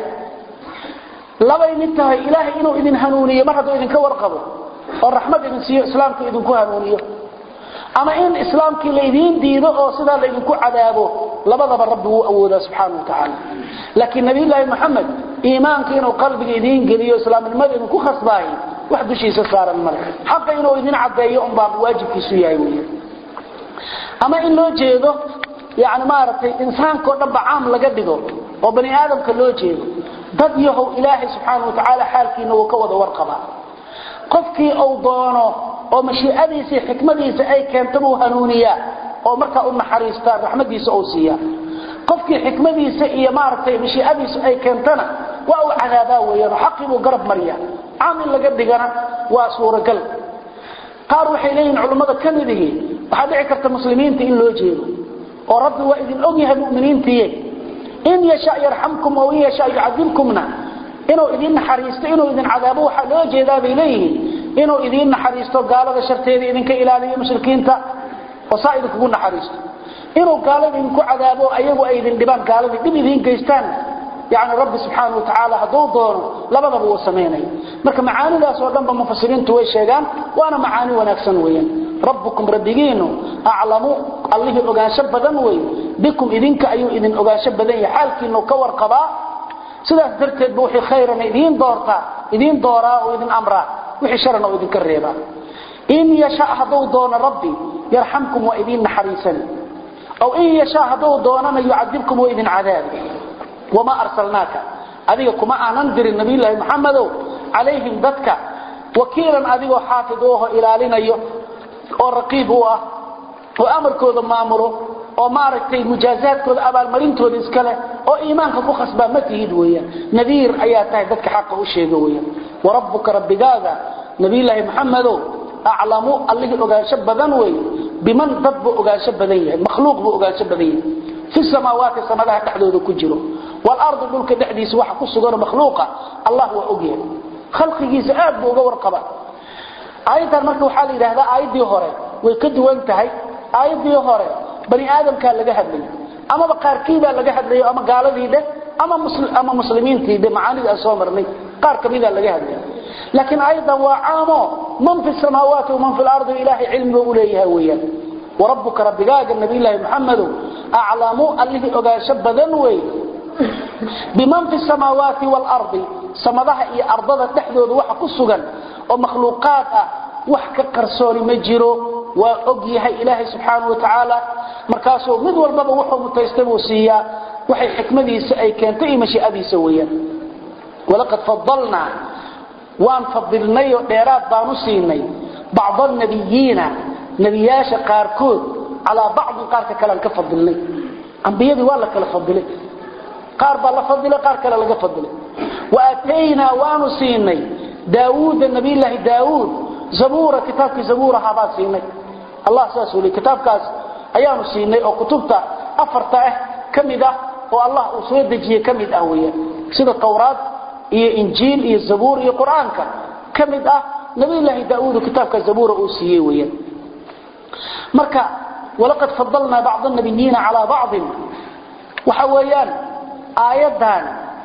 laba in tahay ilaahay inuu idin hanuuniyo mar hadduu idin ka warqabo oo raxmad idin siiyo islaamka idin ku hanuuniyo ama in islaamkii la idin diido oo sida la idin ku cadaabo labadaba rabbi uu awoodaa subhanahu wa ta'ala laakiin nabiyullaahi maxamed iimaanka inuu qalbiga idin geliyo islaamnimada idin ku khasbaayo wax dushiisa saaran mar xaq inuu idin cadeeyo um baa waajibkiisu yahay weeyaan ama in loo jeedo yaani maartay insaanka oo dhan bacaam laga dhigo oo bani aadamka loo jeedo dad yahow ilaahi subhanahu wa ta'ala xaalkiina uu ka wada warqaba qofkii uu doono oo mashiicadiisa xikmadiisa ay keento uu hanuuniya oo marka uu naxariista raxmadiisa uu siiya qofkii xikmadiisa iyo maartay mashiicadiisa ay keentana waa uu cadaabaa weeyaan xaqii garab mariya aamil laga dhigana waa suuragal qaar waxay leeyihiin culimada kamidii waxa dhici karta muslimiinta in loo jeedo oo rabbi waa idin og yahay muuminiintii in yasha yarhamkum aw yasha yu'adhibkumna inuu idin naxariisto inuu idin cadaabo waxa loo jeedaa bay leeyihiin inuu idin naxariisto gaalada sharteeda idinka ilaaliyo mushrikiinta oo saa'id kugu naxariisto inuu gaalada idinku cadaabo ayagu ay idin dhibaan gaalada dib idin geystaan yaani rabbi subhanahu wa ta'ala haduu doono labadaba uu sameeyay marka macaanidaas oo dhanba mufassiriintu way sheegaan waana macaani wanaagsan weeyaan rabbukum rabbigiinu a'lamu allahu ogaansho badan weey bikum idinka ayuu idin ogaansho badan yahay xaalkiina ka warqaba sidaas darteed buu wixii khayran idin doorta idin dooraa oo idin amra wixii sharna oo idin ka reeba in yasha haduu doono rabbi yarhamkum wa idin naharisan aw in yasha haduu doonana yu'adibkum wa idin cadaab wama arsalnaaka adiga kuma aanan dirin nabiyullaahi maxamed alayhim dadka wakiilan adigoo xaafiduhu ilaalinayo oo raqiib u ah oo amarkooda maamulo oo maaragtay mujaazaadkooda abaal marintooda iska leh oo iimaanka ku khasbaa ma tihid weeyaan nadiir ayaa tahay dadka xaq u sheego weeyaan wa rabbuka rabbigaaga nabiyullaahi maxamed a'lamu alladhi ogaansho badan weey biman dadbu ogaansho badan yahay makhluuq bu ogaansho badan yahay fi samaawaati samadaha dhaxdooda ku jiro wal ardu dhulka dhaxdiisa waxa ku sugan makhluuqa allah waa ogyahay khalqigiisa aad buu uga warqaba aytan marka waxa la yiraahdaa aayadii hore way ka duwan tahay aayadii hore bani aadamka laga hadlay ama qaarkiiba laga hadlayo ama gaaladiida ama muslim ama muslimiintiida macaanida soo marnay qaar kamida laga hadlay laakiin aydan waa caamo man fi samaawaati wa man fi al-ardi ilaahi ilmu u leeyahay weeyaan wa rabbuka rabbigaaga nabiyullaahi maxamed a'lamu alladhi ogaasho badan weey biman fi samaawaati wal ardi samadaha iyo ardada dhaxdooda waxa ku sugan oo makhluuqaad ah wax ka qarsooni ma jiro waa og yahay ilaahi subhanahu wa ta'ala markaasoo mid walba wuxuu mutaystay uu siiya waxay xikmadiisa ay keentay mashiicadiisa weeyaan walaqad faddalna waan fadilnay oo dheeraad baanu siinay bacd nabiyina nabiyaasha qaarkood ala bacd qaarka kale ka fadilnay anbiyadu waa la kala fadilay qaar baa la fadilay qaar kale laga fadilay waatayna waanu siinay daawud nabiyullaahi daawud zabura kitabki zabura haba siinay allah saasuli kitabkaas ayaanu siinay oo kutubta afarta ah kamida oo allah uu soo dejiyay kamid ah weeyaan sida tawraat iyo injiil iyo zabur iyo quraanka kamid ah nabiyullaahi daawud kitabka zabura uu siiyay weeyaan marka walaqad faddalna ba'd an-nabiyina ala ba'd waxa weeyaan aayadan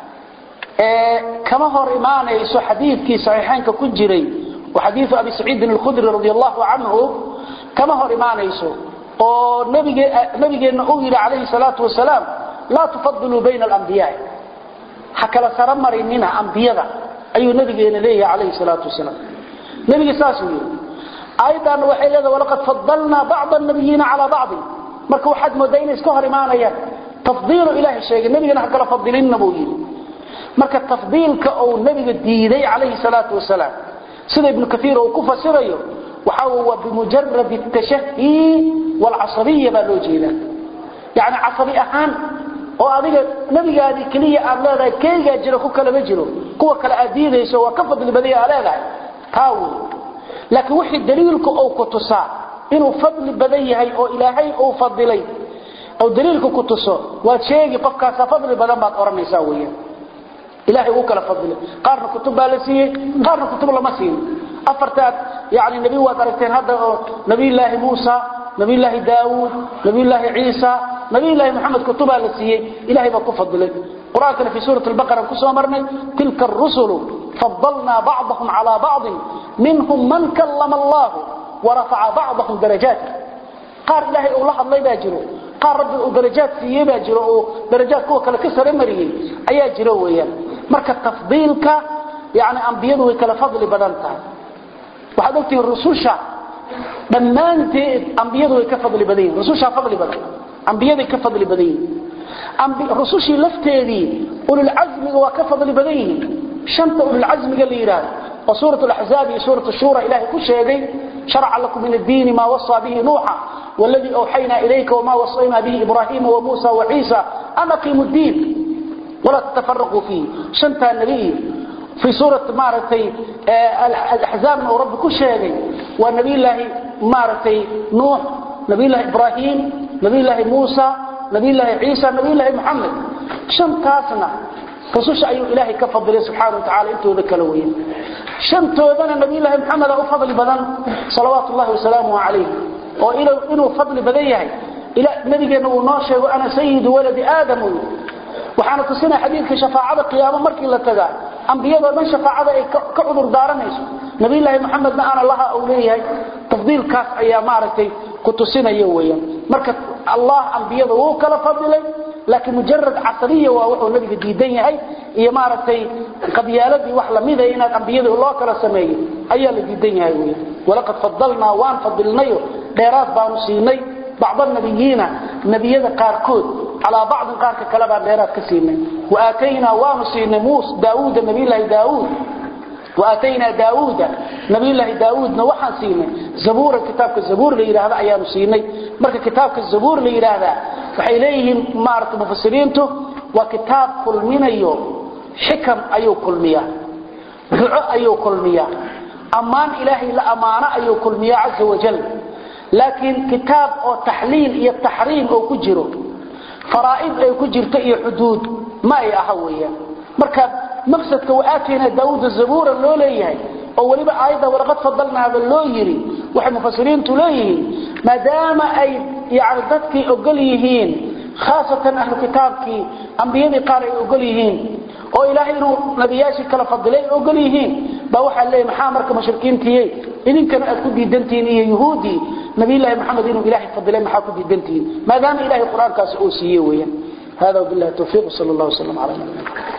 ee kama hor iimaanayso xadiidkii saxiixaanka ku jiray wa xadiis abi sa'id al-khudri radiyallahu anhu kama hor iimaanayso oo nabiga nabigeena uu yiri alayhi salatu wasalaam la tufaddilu bayna al-anbiya hakala saramarinina anbiyada ayuu nabigeena leeyahay alayhi salatu wasalaam nabiga saasu aydan waxay leedahay walaqad faddalna ba'd an-nabiyina ala ba'd marka waxaad moodaa inay iska hor imaanayaan tafdiilu ilaahi sheegay nabigana kala fadilin buu yiri marka tafdiilka oo nabiga diiday calayhi salaatu wasalaam sida ibn kathir oo ku fasirayo waxa uu bimujarrad at-tashahhi wal 'asabiyya baa loo jeedaa yaani 'asabi ahaan oo adiga nabigaadi kaliya aad leedahay kayga jiro ku kala ma jiro kuwa kala aadiidayso waa ka fadli badan yahay leedahay taawo laakiin wixii daliilku oo ku tusaa inuu fadli badan yahay oo ilaahay uu fadilay oo daliilku ku tuso waa sheegi qofkaas fadli badan baad oranaysaa weeyaan ilaahay uu kala fadilay qaarna kutub baa la siiyay qaarna kutub lama siin afartaad yaani nabi waa aragteen hadda nabi ilaahi Muusa nabi ilaahi Daawud nabi ilaahi Ciisa nabi ilaahi Muhammad kutub la siiyay ilaahay baa ku fadilay quraanka fi suurat al-baqara ku soo marnay tilka ar-rusulu faddalna ba'dahum ala ba'd minhum man kallama Allah wa rafa'a ba'dahum darajat qaar ilaahay uu la hadlay baa jiro qaar rabbi uu darajat siiyay baa jiro oo darajat kuwa kale ka sare mariyay ayaa jiro weeyaan marka tafdiilka yaani anbiyadu way kala fadli badan tahay waxa dadkii rususha dhammaanteed anbiyadu way ka fadli badan rususha fadli badan anbiyadu ka fadli badan anbi rusushi lafteedii ulul azmi waa ka fadli badan shanta ulul azmi la yiraahdo wa suuratu al-ahzab iyo suuratu ash-shura ilaahi ku sheegay shar'a lakum min ad-din ma wasa bihi nuuha والذي اوحينا اليك وما وصينا به ابراهيم وموسى وعيسى ان اقيموا الدين ولا تتفرقوا فيه شنت النبي في سورة مارتي الأحزاب من رب كل شيء ونبي الله مارتي نوح نبي الله إبراهيم نبي الله موسى نبي الله عيسى نبي الله محمد شن تاسنا فصوش أي إلهي كفضل سبحانه وتعالى انتو ذكالوين شن توذن نبي الله محمد أفضل بدن صلوات الله وسلامه عليه وإنه فضل بديه إلى نبي أنه ناشي وأنا سيد ولد آدم waxaana tusina xadiidka shafaacada qiyaamo markii la taga anbiyada man shafaacada ay ka cudur daaranayso nabi ilaahi maxamedna ana laha oo leeyahay tafdiilkaas ayaa maartay ku tusinayo weeyaan marka allah anbiyada uu kala fadilay laakiin mujarrad asriya waa wuxuu nabiga diidan yahay iyo maartay qabiyaaladii wax la mid ah inaad anbiyada loo kala sameeyo ayaa la diidan yahay weeyaan walaqad faddalna waan fadilnayo dheeraad baanu siinay بعض النبيين نبيذ قاركود على بعض قارك كلابا ديرات كسينا وآتينا وانسينا موسى داود نبي الله داود وآتينا داود نبي الله داود نوحا سينا زبور كتابك الزبور اللي هذا أيام سينا مرك كتابك الزبور اللي هذا فحيليهم مارت مفسرينته وكتاب كل من أيوم حكم أيو كل مياه دعاء أيو كل مياه أمان إلهي لأمانة أيو كل مياه عز وجل لكن كتاب أو تحليل إيه التحريم أو كجره فرائض أو كجرت إيه حدود ما هي أهوية مركب مقصد كوآتنا داود الزبور اللوليه أو ولبا أيضا ولقد فضلنا هذا اللويري وحي مفسرين تليه ما دام أي يعرضتك أقليهين خاصة أهل كتابك أنبياني قارئ أقليهين oo ilaahay inuu nabiyaashi kala fadilay oo galiyihiin ba waxa leeyahay maxaa marka mushrikiintii idinkana aad ku diidantiin iyo yahuudi nabi ilaahay maxamed inuu ilaahay fadilay maxaa ku diidantiin maadaama ilaahay quraankaas uu siiyay weeyaan hada billahi tawfiq sallallahu alayhi wa sallam ala nabiyina